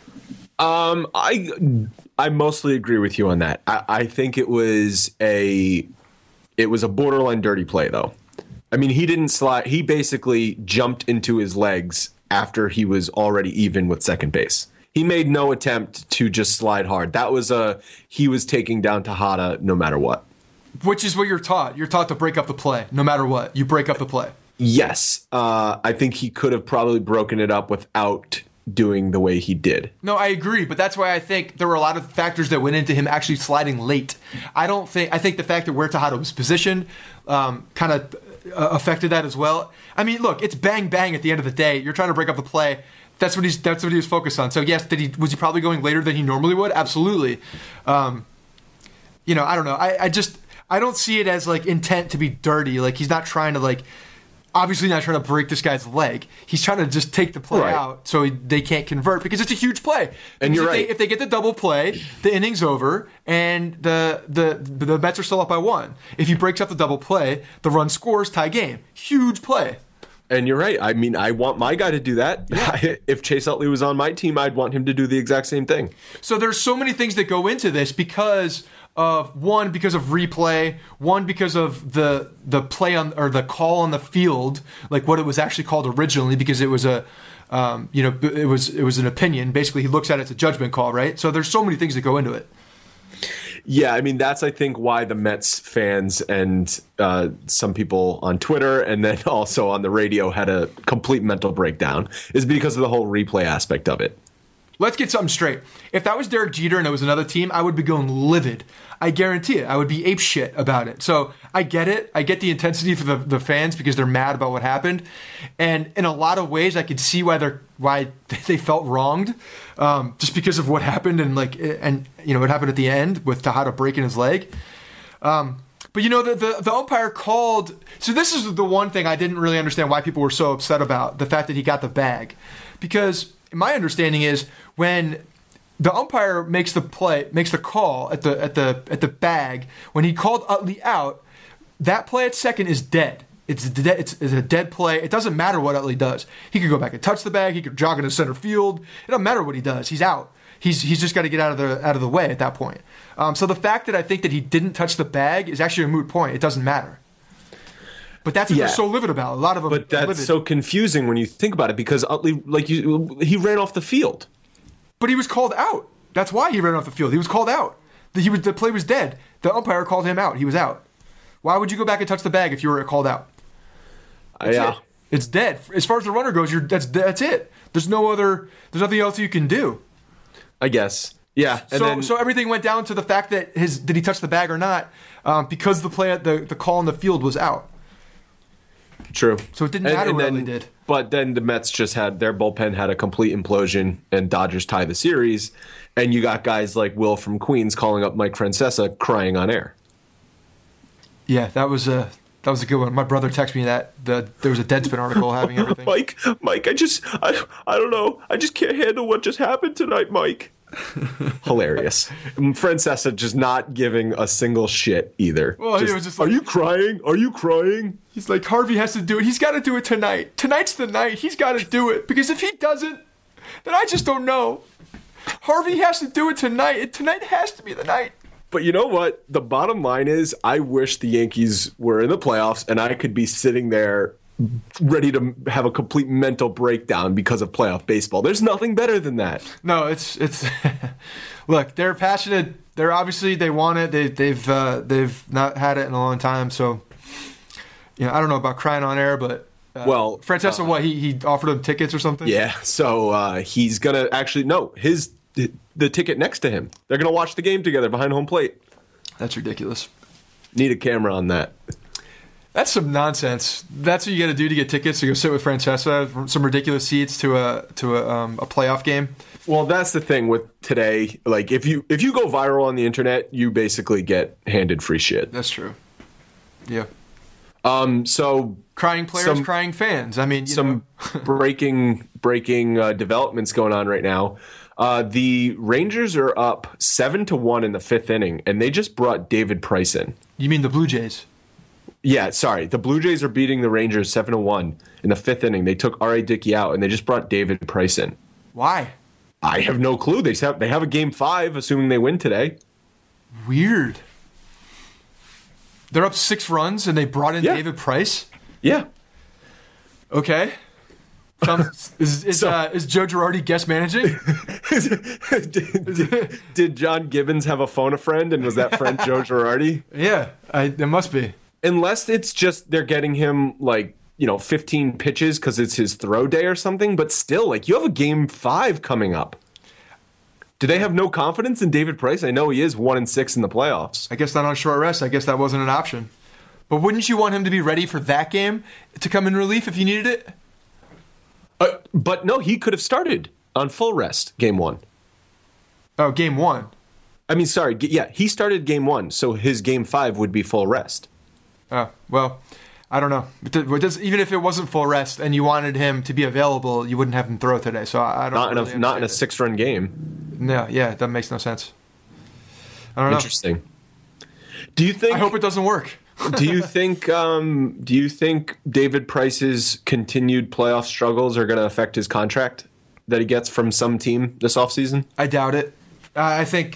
I mostly agree with you on that. I think it was a borderline dirty play though. I mean, he didn't slide. He basically jumped into his legs after he was already even with second base. He made no attempt to just slide hard. He was taking down Tejada no matter what. Which is what you're taught. You're taught to break up the play no matter what. You break up the play. Yes. I think he could have probably broken it up without doing the way he did. No, I agree, but that's why I think there were a lot of factors that went into him actually sliding late. I think the fact that where Tejada was positioned kind of affected that as well. I mean, look, it's bang bang at the end of the day. You're trying to break up the play. That's what he was focused on. So yes, was he probably going later than he normally would? Absolutely. I don't know. I don't see it as like intent to be dirty. Like he's not trying to obviously not trying to break this guy's leg. He's trying to just take the play out so they can't convert because it's a huge play. And you're right. If they get the double play, the inning's over and the Mets are still up by 1. If he breaks up the double play, the run scores, tie game. Huge play. And you're right. I mean, I want my guy to do that. Yeah. If Chase Utley was on my team, I'd want him to do the exact same thing. So there's so many things that go into this because of replay, because of the play on or the call on the field, like what it was actually called originally, because it was it was an opinion. Basically, he looks at it as a judgment call, right? So there's so many things that go into it. Yeah, I mean, that's, I think, why the Mets fans and some people on Twitter and then also on the radio had a complete mental breakdown, is because of the whole replay aspect of it. Let's get something straight. If that was Derek Jeter and it was another team, I would be going livid. I guarantee it. I would be apeshit about it. So I get it. I get the intensity for the fans because they're mad about what happened. And in a lot of ways, I could see why they felt wronged, just because of what happened and what happened at the end with Tejada breaking his leg. But the umpire called. So this is the one thing I didn't really understand why people were so upset about, the fact that he got the bag, because my understanding is when the umpire makes the call at the bag, when he called Utley out, that play at second is dead. It's a dead play. It doesn't matter what Utley does. He could go back and touch the bag. He could jog into center field. It doesn't matter what he does. He's out. He's just got to get out of the way at that point. So the fact that I think that he didn't touch the bag is actually a moot point. It doesn't matter. But that's what they're so livid about. A lot of them. But that's so confusing when you think about it, because Utley, he ran off the field. But he was called out. That's why he ran off the field. He was called out. The play was dead. The umpire called him out. He was out. Why would you go back and touch the bag if you were called out? Yeah. It's dead. As far as the runner goes, that's it. There's nothing else you can do. I guess. Yeah. So everything went down to the fact that did he touch the bag or not, because the play at the call on the field was out. True. So it didn't matter what Utley did. But then the Mets just their bullpen had a complete implosion, and Dodgers tie the series, and you got guys like Will from Queens calling up Mike Francesa crying on air. Yeah, that was a good one. My brother texted me that there was a Deadspin article having everything. Mike, I don't know. I just can't handle what just happened tonight, Mike. Hilarious. Francesa just not giving a single shit either. Well, he was just like, are you crying? Are you crying? He's like, Harvey has to do it. He's got to do it tonight. Tonight's the night. He's got to do it. Because if he doesn't, then I just don't know. Harvey has to do it tonight. Tonight has to be the night. But you know what? The bottom line is, I wish the Yankees were in the playoffs and I could be sitting there ready to have a complete mental breakdown because of playoff baseball. There's nothing better than that. No, it's look, they're passionate. They're obviously, they want it. They've not had it in a long time. So, I don't know about crying on air, but Francesa, he offered them tickets or something? Yeah. So he's gonna actually the ticket next to him. They're gonna watch the game together behind home plate. That's ridiculous. Need a camera on that. That's some nonsense. That's what you got to do to get tickets to go sit with Francesa, some ridiculous seats to a playoff game. Well, that's the thing with today. Like, if you go viral on the internet, you basically get handed free shit. That's true. Yeah. So crying players, crying fans. I mean, some breaking developments going on right now. The Rangers are up 7-1 in the fifth inning, and they just brought David Price in. You mean the Blue Jays? Yeah, sorry. The Blue Jays are beating the Rangers 7-1 in the fifth inning. They took R.A. Dickey out, and they just brought David Price in. Why? I have no clue. They have a game 5, assuming they win today. Weird. They're up 6 runs, and they brought in David Price? Yeah. Okay. Is Joe Girardi guest managing? Did John Gibbons have a phone-a-friend, and was that friend Joe Girardi? Yeah, it must be. Unless it's just they're getting him 15 pitches because it's his throw day or something. But still, you have a game 5 coming up. Do they have no confidence in David Price? I know he is 1-6 in the playoffs. I guess not on short rest. I guess that wasn't an option. But wouldn't you want him to be ready for that game to come in relief if you needed it? But no, he could have started on full rest game 1. Oh, game 1. I mean, sorry. Yeah, he started game 1, so his game 5 would be full rest. Oh, well, I don't know. Even if it wasn't full rest and you wanted him to be available, you wouldn't have him throw today. So I don't. Not in a 6-run game. No, yeah, that makes no sense. I don't know. Interesting. Do you think? I hope it doesn't work. Do you think David Price's continued playoff struggles are going to affect his contract that he gets from some team this offseason? I doubt it. I think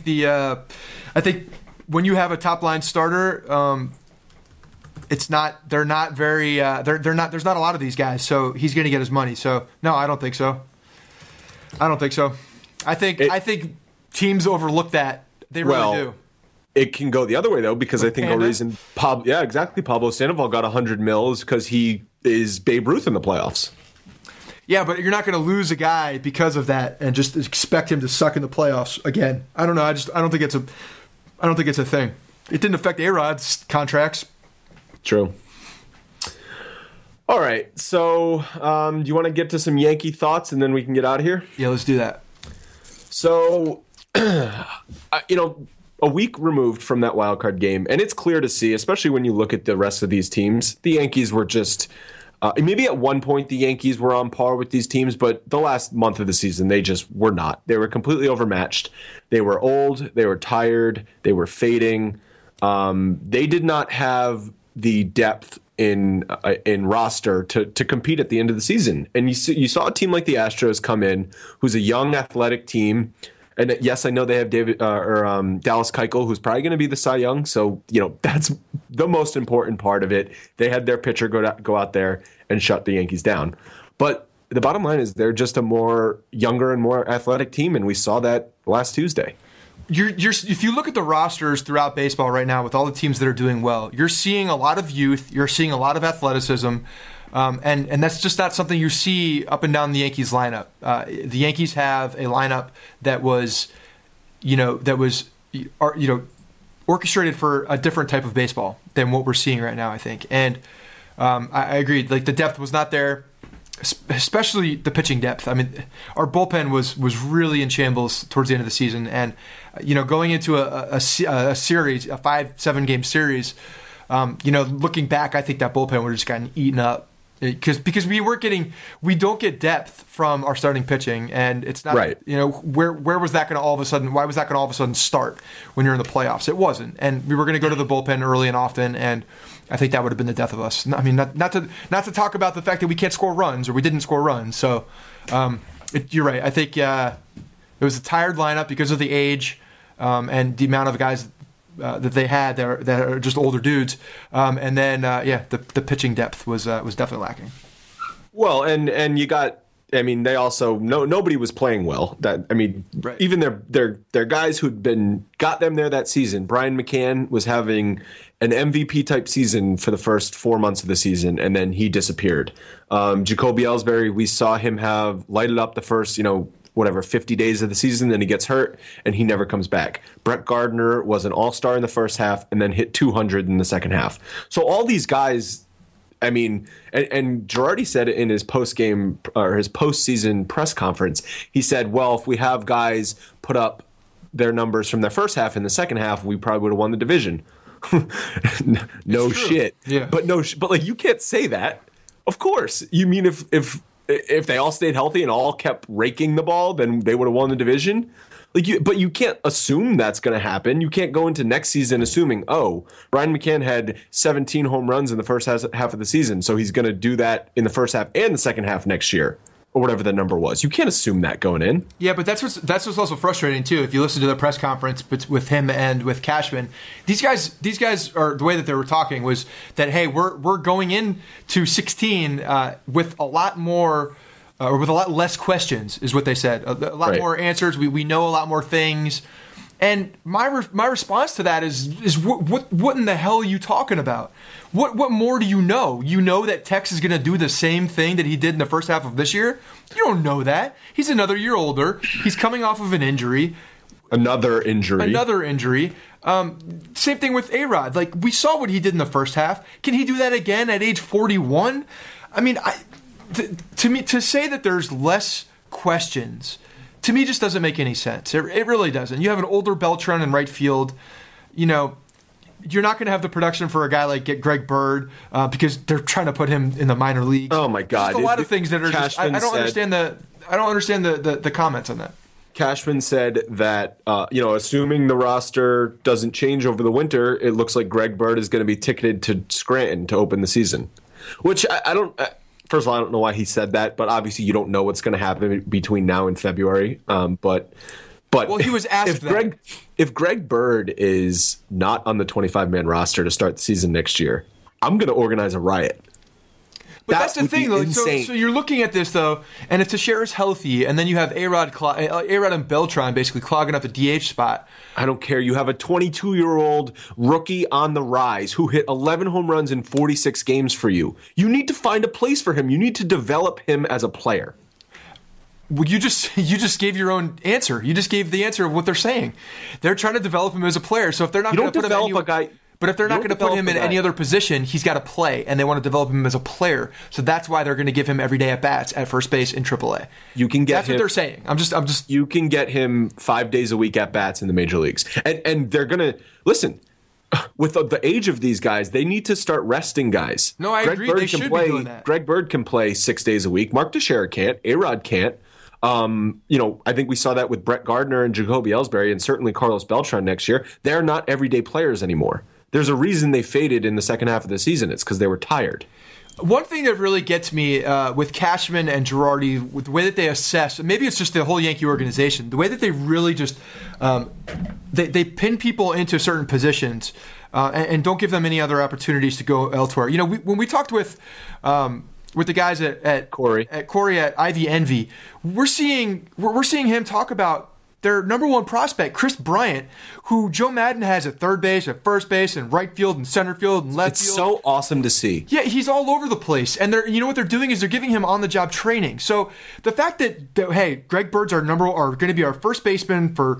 when you have a top line starter, it's not. They're not very. They're not. There's not a lot of these guys, so he's going to get his money. So no, I don't think so. I think teams overlook that. They really do. It can go the other way, though, because I think the reason Pablo Sandoval got $100 million is because he is Babe Ruth in the playoffs. Yeah, but you're not going to lose a guy because of that and just expect him to suck in the playoffs again. I don't know. I don't think it's a thing. It didn't affect A-Rod's contracts. True. All right. So, do you want to get to some Yankee thoughts and then we can get out of here? Yeah, let's do that. So, a week removed from that wild card game, and it's clear to see, especially when you look at the rest of these teams, the Yankees were just maybe at one point the Yankees were on par with these teams, but the last month of the season they just were not. They were completely overmatched. They were old. They were tired. They were fading. They did not have the depth in roster to compete at the end of the season. And you saw a team like the Astros come in, who's a young athletic team. And yes, I know they have Dallas Keuchel, who's probably going to be the Cy Young. So, that's the most important part of it. They had their pitcher go out there and shut the Yankees down. But the bottom line is they're just a more younger and more athletic team, and we saw that last Tuesday. If you look at the rosters throughout baseball right now with all the teams that are doing well, you're seeing a lot of youth. You're seeing a lot of athleticism. And that's just not something you see up and down the Yankees lineup. The Yankees have a lineup that was orchestrated for a different type of baseball than what we're seeing right now, I think. And I agreed. The depth was not there, especially the pitching depth. I mean, our bullpen was really in shambles towards the end of the season. And, going into a series, a 5-7 game series, looking back, I think that bullpen would have just gotten eaten up. Because we don't get depth from our starting pitching, and it's not right. Where was that going to all of a sudden? Why was that going to all of a sudden start when you're in the playoffs? It wasn't, and we were going to go to the bullpen early and often, and I think that would have been the death of us. I mean, not to talk about the fact that we can't score runs or we didn't score runs. So you're right. I think it was a tired lineup because of the age and the amount of guys that they had that are just older dudes, and then the pitching depth was definitely lacking. Well, and you got. I mean, they also nobody was playing well. Right. Even their guys who'd got them there that season. Brian McCann was having an MVP type season for the first 4 months of the season, and then he disappeared. Jacoby Ellsbury, we saw him have lighted up the first 50 days of the season, then he gets hurt, and he never comes back. Brett Gardner was an all-star in the first half and then hit 200 in the second half. So all these guys, I mean, and Girardi said it in his post-game or his post-season press conference. He said, well, if we have guys put up their numbers from their first half in the second half, we probably would have won the division. No shit. Yeah. But but like you can't say that. Of course. You mean if they all stayed healthy and all kept raking the ball, then they would have won the division? But you can't assume that's going to happen. You can't go into next season assuming, oh, Ryan McCann had 17 home runs in the first half of the season, so he's going to do that in the first half and the second half next year, or whatever the number was. You can't assume that going in. Yeah, but that's what's also frustrating too. If you listen to the press conference with him and with Cashman, these guys are, the way that they were talking was that, hey, we're going into 16 with a lot more. Or with a lot less questions, is what they said. A lot more answers. We know a lot more things. And my response to that is what in the hell are you talking about? What more do you know? You know that Tex is going to do the same thing that he did in the first half of this year? You don't know that. He's another year older. He's coming off of an injury. Another injury. Same thing with A-Rod. Like, we saw what he did in the first half. Can he do that again at age 41? I mean, to me, to say that there's less questions, to me, just doesn't make any sense. It really doesn't. You have an older Beltran in right field. You know, you're not going to have the production for a guy like Greg Bird because they're trying to put him in the minor leagues. Oh my God! There's a lot of things that are just. I don't understand the comments on that. Cashman said that assuming the roster doesn't change over the winter, it looks like Greg Bird is going to be ticketed to Scranton to open the season. Which I don't. First of all, I don't know why he said that, but obviously you don't know what's going to happen between now and February. But well, he was asked if Greg Bird is not on the 25-man roster to start the season next year, I'm going to organize a riot. But that's the thing, though. So you're looking at this, though, and if Teixeira's healthy, and then you have A-Rod and Beltran basically clogging up the DH spot. I don't care. You have a 22-year-old rookie on the rise who hit 11 home runs in 46 games for you. You need to find a place for him. You need to develop him as a player. Well, you just gave your own answer. You just gave the answer of what they're saying. They're trying to develop him as a player. So if they're not going to put him a guy. But if they're not going to put him in any other position, he's got to play, and they want to develop him as a player. So that's why they're going to give him every day at bats at first base in AAA. You can get that's what they're saying. I'm just. You can get him 5 days a week at bats in the major leagues, and they're going to listen. With the age of these guys, they need to start resting guys. No, I agree. They should be doing that. Greg Bird can play 6 days a week. Mark Teixeira can't. A-Rod can't. I think we saw that with Brett Gardner and Jacoby Ellsbury, and certainly Carlos Beltran next year. They're not everyday players anymore. There's a reason they faded in the second half of the season. It's because they were tired. One thing that really gets me with Cashman and Girardi, with the way that they assess, maybe it's just the whole Yankee organization, the way that they really just they pin people into certain positions and don't give them any other opportunities to go elsewhere. You know, when we talked with the guys at Corey at Ivy Envy, we're seeing him talk about their number one prospect, Chris Bryant, who Joe Madden has at third base, at first base, and right field, and center field, and left field. It's so awesome to see. Yeah, he's all over the place. And you know what they're doing is they're giving him on-the-job training. So the fact that hey, Greg Bird's are going to be our first baseman for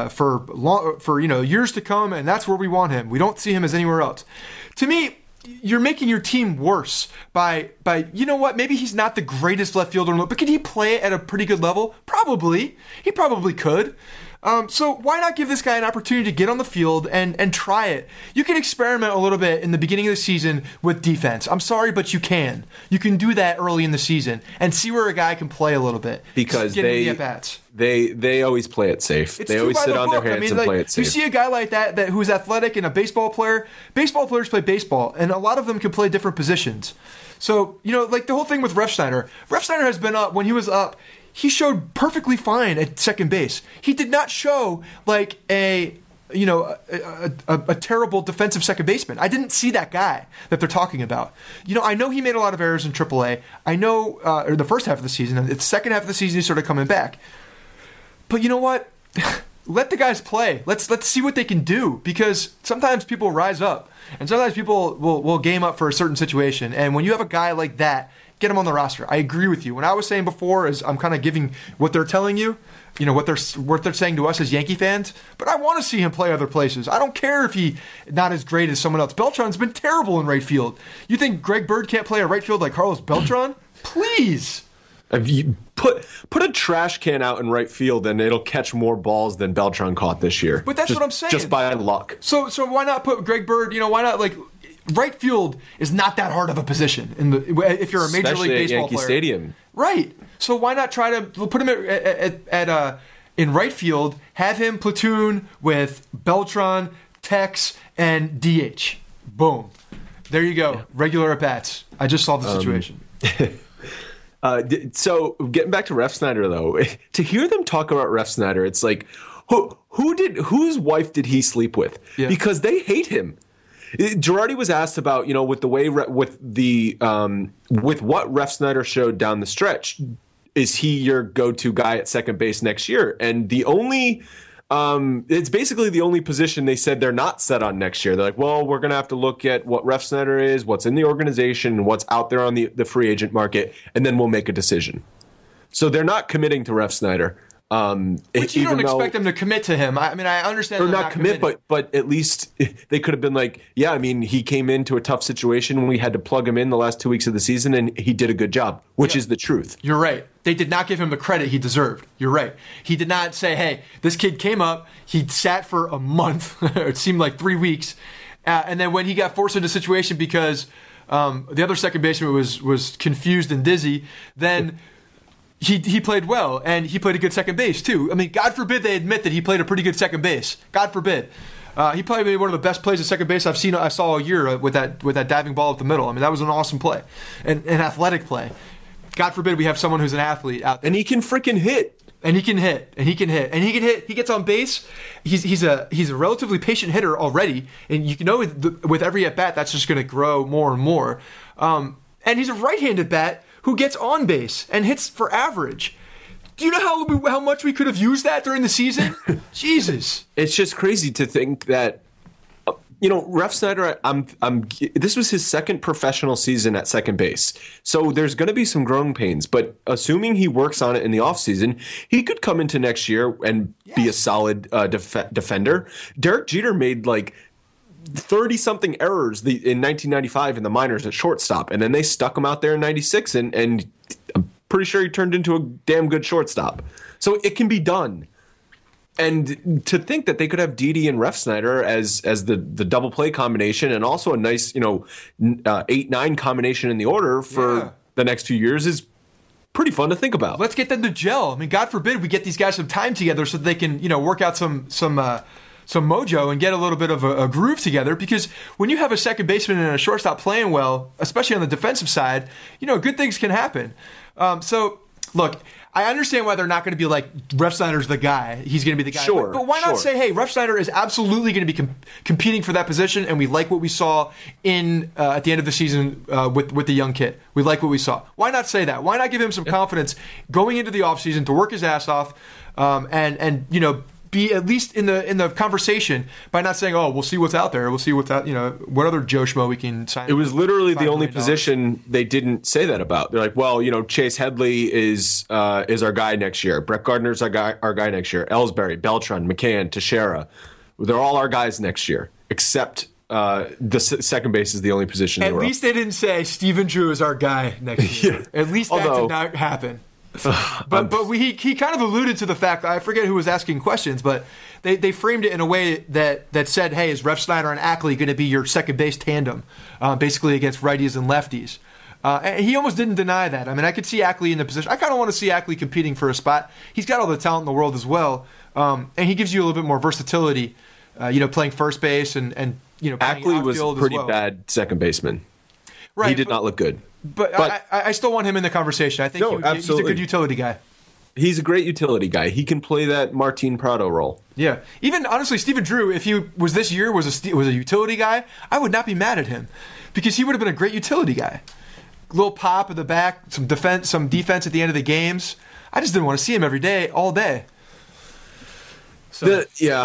years to come, and that's where we want him. We don't see him as anywhere else. To me, you're making your team worse by you know what, maybe he's not the greatest left fielder, but could he play it at a pretty good level? Probably. He probably could. So why not give this guy an opportunity to get on the field and try it? You can experiment a little bit in the beginning of the season with defense. I'm sorry, but you can. You can do that early in the season and see where a guy can play a little bit. Because they always play it safe. They always sit on their hands and play it safe. You see a guy like that who's athletic and a baseball player. Baseball players play baseball, and a lot of them can play different positions. So, like the whole thing with Refsnyder. Refsnyder has been up. When he was up, he showed perfectly fine at second base. He did not show like a terrible defensive second baseman. I didn't see that guy that they're talking about. I know he made a lot of errors in AAA. I know, or the first half of the season. And the second half of the season, he started coming back. But you know what? Let the guys play. Let's see what they can do, because sometimes people rise up, and sometimes people will game up for a certain situation. And when you have a guy like that, get him on the roster. I agree with you. What I was saying before is I'm kind of giving what they're telling you, what they're saying to us as Yankee fans. But I want to see him play other places. I don't care if he's not as great as someone else. Beltran's been terrible in right field. You think Greg Bird can't play a right field like Carlos Beltran? Please. If you put a trash can out in right field and it'll catch more balls than Beltran caught this year. But that's what I'm saying. Just by luck. So why not put Greg Bird? Why not right field is not that hard of a position if you're a Major League Baseball Yankee player. Stadium. Right. So why not try to put him in right field, have him platoon with Beltran, Tex, and DH. Boom. There you go. Regular at-bats. I just solved the situation. So getting back to Refsnyder, though, to hear them talk about Refsnyder, it's like, whose wife did he sleep with? Yeah. Because they hate him. Girardi was asked about, with the way with what Refsnyder showed down the stretch, is he your go-to guy at second base next year? And the only it's basically the only position they said they're not set on next year. They're like, well, we're going to have to look at what Refsnyder is, what's in the organization, and what's out there on the free agent market, and then we'll make a decision. So they're not committing to Refsnyder. Which you don't expect them to commit to him. I mean, I understand. Or not commit, but at least they could have been like, yeah, I mean, he came into a tough situation when we had to plug him in the last 2 weeks of the season, and he did a good job, which is the truth. You're right. They did not give him the credit he deserved. You're right. He did not say, hey, this kid came up, he sat for a month, it seemed like 3 weeks, and then when he got forced into a situation because the other second baseman was confused and dizzy, then he played well, and he played a good second base, too. I mean, God forbid they admit that he played a pretty good second base. God forbid. He probably made one of the best plays at second base I saw all year with that diving ball up the middle. I mean, that was an awesome play, an athletic play. God forbid we have someone who's an athlete out there. And he can freaking hit. And he can hit. He gets on base. He's a relatively patient hitter already, and you know with every at bat that's just going to grow more and more. And he's a right-handed bat who gets on base and hits for average. Do you know how much we could have used that during the season? Jesus, it's just crazy to think that. Refsnyder, this was his second professional season at second base. So there's going to be some growing pains, but assuming he works on it in the offseason, he could come into next year and be a solid defender. Derek Jeter made like 30-something errors in 1995 in the minors at shortstop, and then they stuck him out there in 96, and I'm pretty sure he turned into a damn good shortstop. So it can be done. And to think that they could have Didi and Refsnyder as the double play combination, and also a nice 8-9 combination in the order for the next few years is pretty fun to think about. Let's get them to gel. I mean, God forbid we get these guys some time together so that they can work out some mojo and get a little bit of a groove together. Because when you have a second baseman and a shortstop playing well, especially on the defensive side, good things can happen. So look, I understand why they're not going to be like, Refsnyder's the guy. He's going to be the guy. Sure, but why not say, hey, Refsnyder is absolutely going to be competing for that position, and we like what we saw at the end of the season with the young kid. We like what we saw. Why not say that? Why not give him some confidence going into the offseason to work his ass off and be at least in the conversation by not saying, oh, we'll see what's out there. We'll see what's out, what other Joe Schmo we can sign. It was literally the only position they didn't say that about. They're like, well, Chase Headley is our guy next year. Brett Gardner's our guy next year. Ellsbury, Beltran, McCann, Teixeira. They're all our guys next year, except the second base is the only position. At least they didn't say Stephen Drew is our guy next year. Yeah. At least that did not happen. But he kind of alluded to the fact, I forget who was asking questions, but they framed it in a way that said, hey, is Refsnyder and Ackley going to be your second base tandem, basically against righties and lefties? And he almost didn't deny that. I mean, I could see Ackley in the position. I kind of want to see Ackley competing for a spot. He's got all the talent in the world as well, and he gives you a little bit more versatility, playing first base and Ackley was a pretty bad second baseman. Right, he did not look good. But I still want him in the conversation. I think he's a good utility guy. He's a great utility guy. He can play that Martin Prado role. Yeah. Even, honestly, Stephen Drew, if he was this year, was a utility guy, I would not be mad at him because he would have been a great utility guy. A little pop at the back, some defense at the end of the games. I just didn't want to see him every day, all day. So.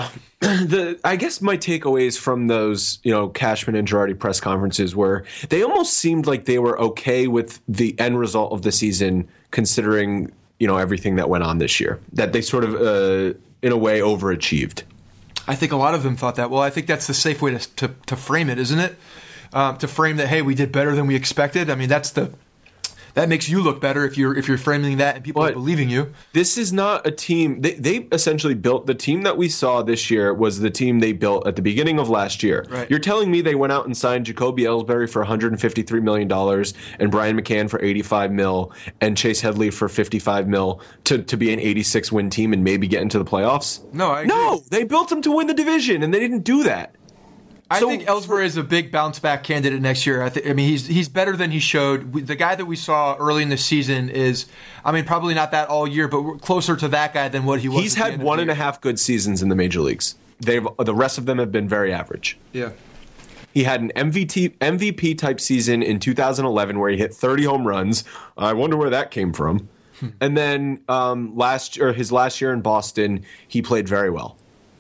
I guess my takeaways from those, Cashman and Girardi press conferences were they almost seemed like they were okay with the end result of the season, considering, everything that went on this year. That they sort of, in a way, overachieved. I think a lot of them thought that. Well, I think that's the safe way to frame it, isn't it? To frame that, hey, we did better than we expected. I mean, that's that makes you look better if you're framing that and people are believing you. This is not a team. They essentially built the team that we saw this year was the team they built at the beginning of last year. Right. You're telling me they went out and signed Jacoby Ellsbury for $153 million and Brian McCann for $85 million and Chase Headley for $55 million to be an 86-win team and maybe get into the playoffs? No, I agree. No, they built them to win the division, and they didn't do that. I think Ellsbury is a big bounce back candidate next year. I mean, he's better than he showed. The guy that we saw early in the season is, I mean, probably not that all year, but we're closer to that guy than what he was. He's had 1.5 good seasons in the major leagues. The rest of them have been very average. Yeah. He had an MVP type season in 2011 where he hit 30 home runs. I wonder where that came from. And then his last year in Boston, he played very well.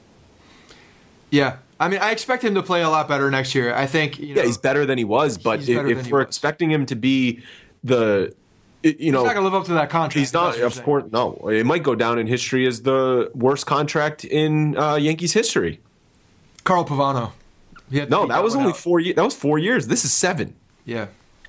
Yeah. I mean, I expect him to play a lot better next year. I think, yeah, he's better than he was, but if we're expecting him to be he's not going to live up to that contract. He's not, of course, no. It might go down in history as the worst contract in Yankees history. Carl Pavano. No, that was only 4 years. That was 4 years. This is 7. Yeah.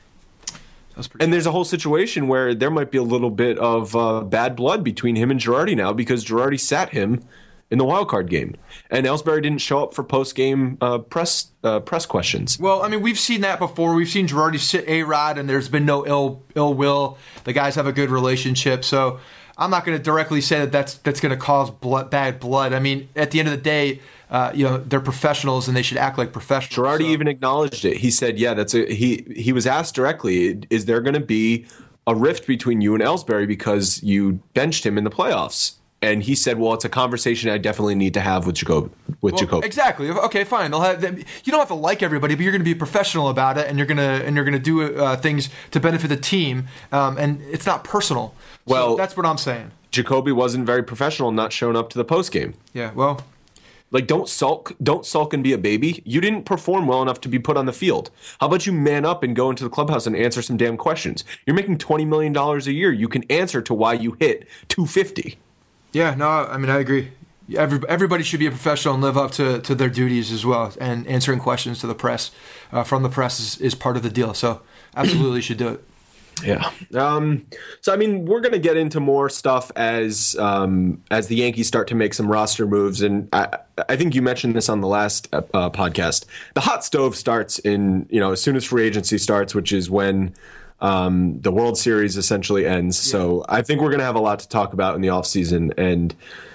And there's a whole situation where there might be a little bit of bad blood between him and Girardi now because Girardi sat him in the wild card game, and Ellsbury didn't show up for post-game press questions. Well, I mean, we've seen that before. We've seen Girardi sit A-Rod, and there's been no ill will. The guys have a good relationship, so I'm not going to directly say that's going to cause bad blood. I mean, at the end of the day, they're professionals, and they should act like professionals. Girardi even acknowledged it. He said, "Yeah, he was asked directly, is there going to be a rift between you and Ellsbury because you benched him in the playoffs?" And he said, "Well, it's a conversation I definitely need to have with Jacoby." Exactly. Okay, fine. You don't have to like everybody, but you're going to be professional about it, and you're going to do things to benefit the team, and it's not personal. Well, so that's what I'm saying. Jacoby wasn't very professional, not showing up to the post game. Yeah. Well, like don't sulk and be a baby. You didn't perform well enough to be put on the field. How about you man up and go into the clubhouse and answer some damn questions? You're making $20 million a year. You can answer to why you hit 250. Yeah, no, I mean, I agree. Everybody should be a professional and live up to their duties as well. And answering questions to the press from the press is part of the deal. So absolutely should do it. Yeah. So, I mean, we're going to get into more stuff as the Yankees start to make some roster moves. And I think you mentioned this on the last podcast. The hot stove starts as soon as free agency starts, which is when the World Series essentially ends. Yeah. So I think we're going to have a lot to talk about in the offseason. And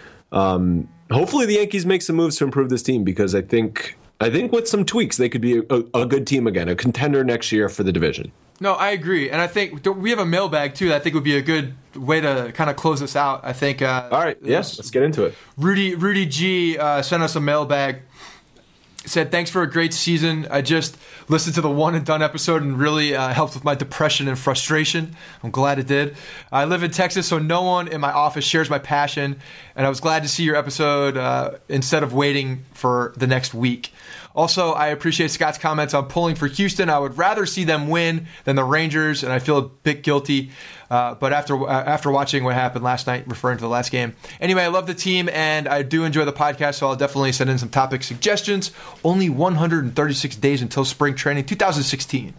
hopefully the Yankees make some moves to improve this team because I think with some tweaks, they could be a good team again, a contender next year for the division. No, I agree. And I think we have a mailbag, too, that I think would be a good way to kind of close this out. I think. All right. Yes, let's get into it. Rudy G sent us a mailbag. Said, thanks for a great season. I just listened to the One and Done episode and really helped with my depression and frustration. I'm glad it did. I live in Texas, so no one in my office shares my passion, and I was glad to see your episode instead of waiting for the next week. Also, I appreciate Scott's comments on pulling for Houston. I would rather see them win than the Rangers, and I feel a bit guilty. But after watching what happened last night, referring to the last game. Anyway, I love the team, and I do enjoy the podcast, so I'll definitely send in some topic suggestions. Only 136 days until spring training, 2016.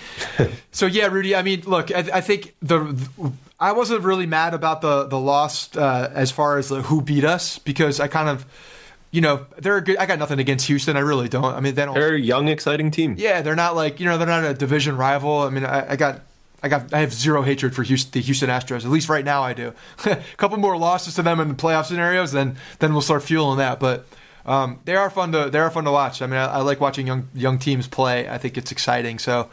So, yeah, Rudy, I mean, look, I think I wasn't really mad about the loss as far as who beat us because I kind of... they're good. I got nothing against Houston. I really don't. I mean, they're a young, exciting team. Yeah, they're not they're not a division rival. I mean, I have zero hatred for the Houston Astros. At least right now, I do. A couple more losses to them in the playoff scenarios, then we'll start fueling that. But they are fun to watch. I mean, I like watching young teams play. I think it's exciting. So,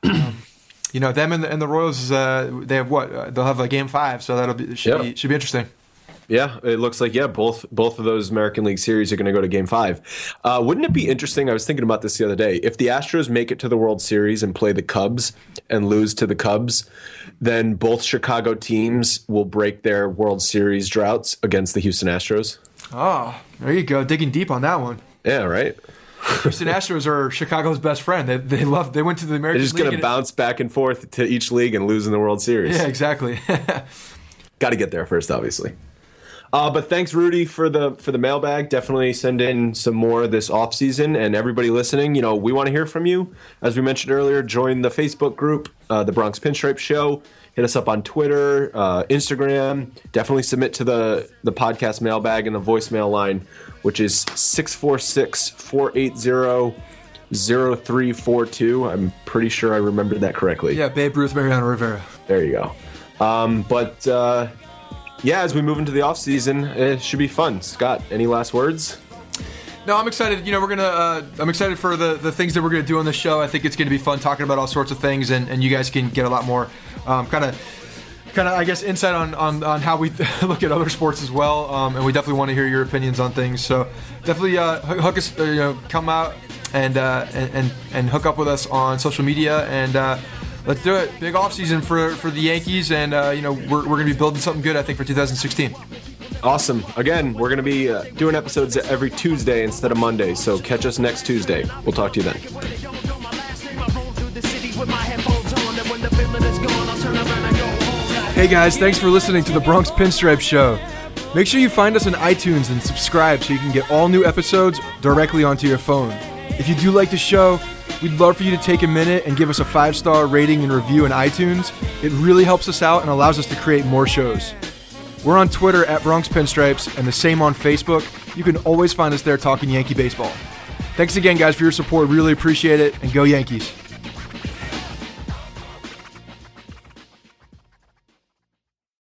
them and the Royals, they have what? They'll have a Game 5, so should be interesting. Yeah, it looks like, both of those American League series are going to go to Game 5. Wouldn't it be interesting, I was thinking about this the other day, if the Astros make it to the World Series and play the Cubs and lose to the Cubs, then both Chicago teams will break their World Series droughts against the Houston Astros? Oh, there you go, digging deep on that one. Yeah, right? Houston Astros are Chicago's best friend. They went to the American League. They're just going to bounce back and forth to each league and lose in the World Series. Yeah, exactly. Got to get there first, obviously. But thanks, Rudy, for the mailbag. Definitely send in some more this offseason. And everybody listening, we want to hear from you. As we mentioned earlier, join the Facebook group, the Bronx Pinstripe Show. Hit us up on Twitter, Instagram. Definitely submit to the podcast mailbag and the voicemail line, which is 646-480-0342. I'm pretty sure I remembered that correctly. Yeah, Babe Ruth, Mariano Rivera. There you go. As we move into the offseason, it should be fun. Scott, any last words? No, I'm excited. I'm excited for the things that we're gonna do on the show. I think it's gonna be fun talking about all sorts of things, and you guys can get a lot more kind of I guess insight on how we look at other sports as well. And we definitely want to hear your opinions on things. So definitely hook us, come out and hook up with us on social media, and let's do it. Big offseason for the Yankees, and we're gonna be building something good, I think, for 2016. Awesome. Again, we're going to be doing episodes every Tuesday instead of Monday, so catch us next Tuesday. We'll talk to you then. Hey guys, thanks for listening to the Bronx Pinstripe Show. Make sure you find us on iTunes and subscribe so you can get all new episodes directly onto your phone. If you do like the show, we'd love for you to take a minute and give us a 5-star rating and review in iTunes. It really helps us out and allows us to create more shows. We're on Twitter at Bronx Pinstripes and the same on Facebook. You can always find us there talking Yankee baseball. Thanks again, guys, for your support. Really appreciate it, and go Yankees.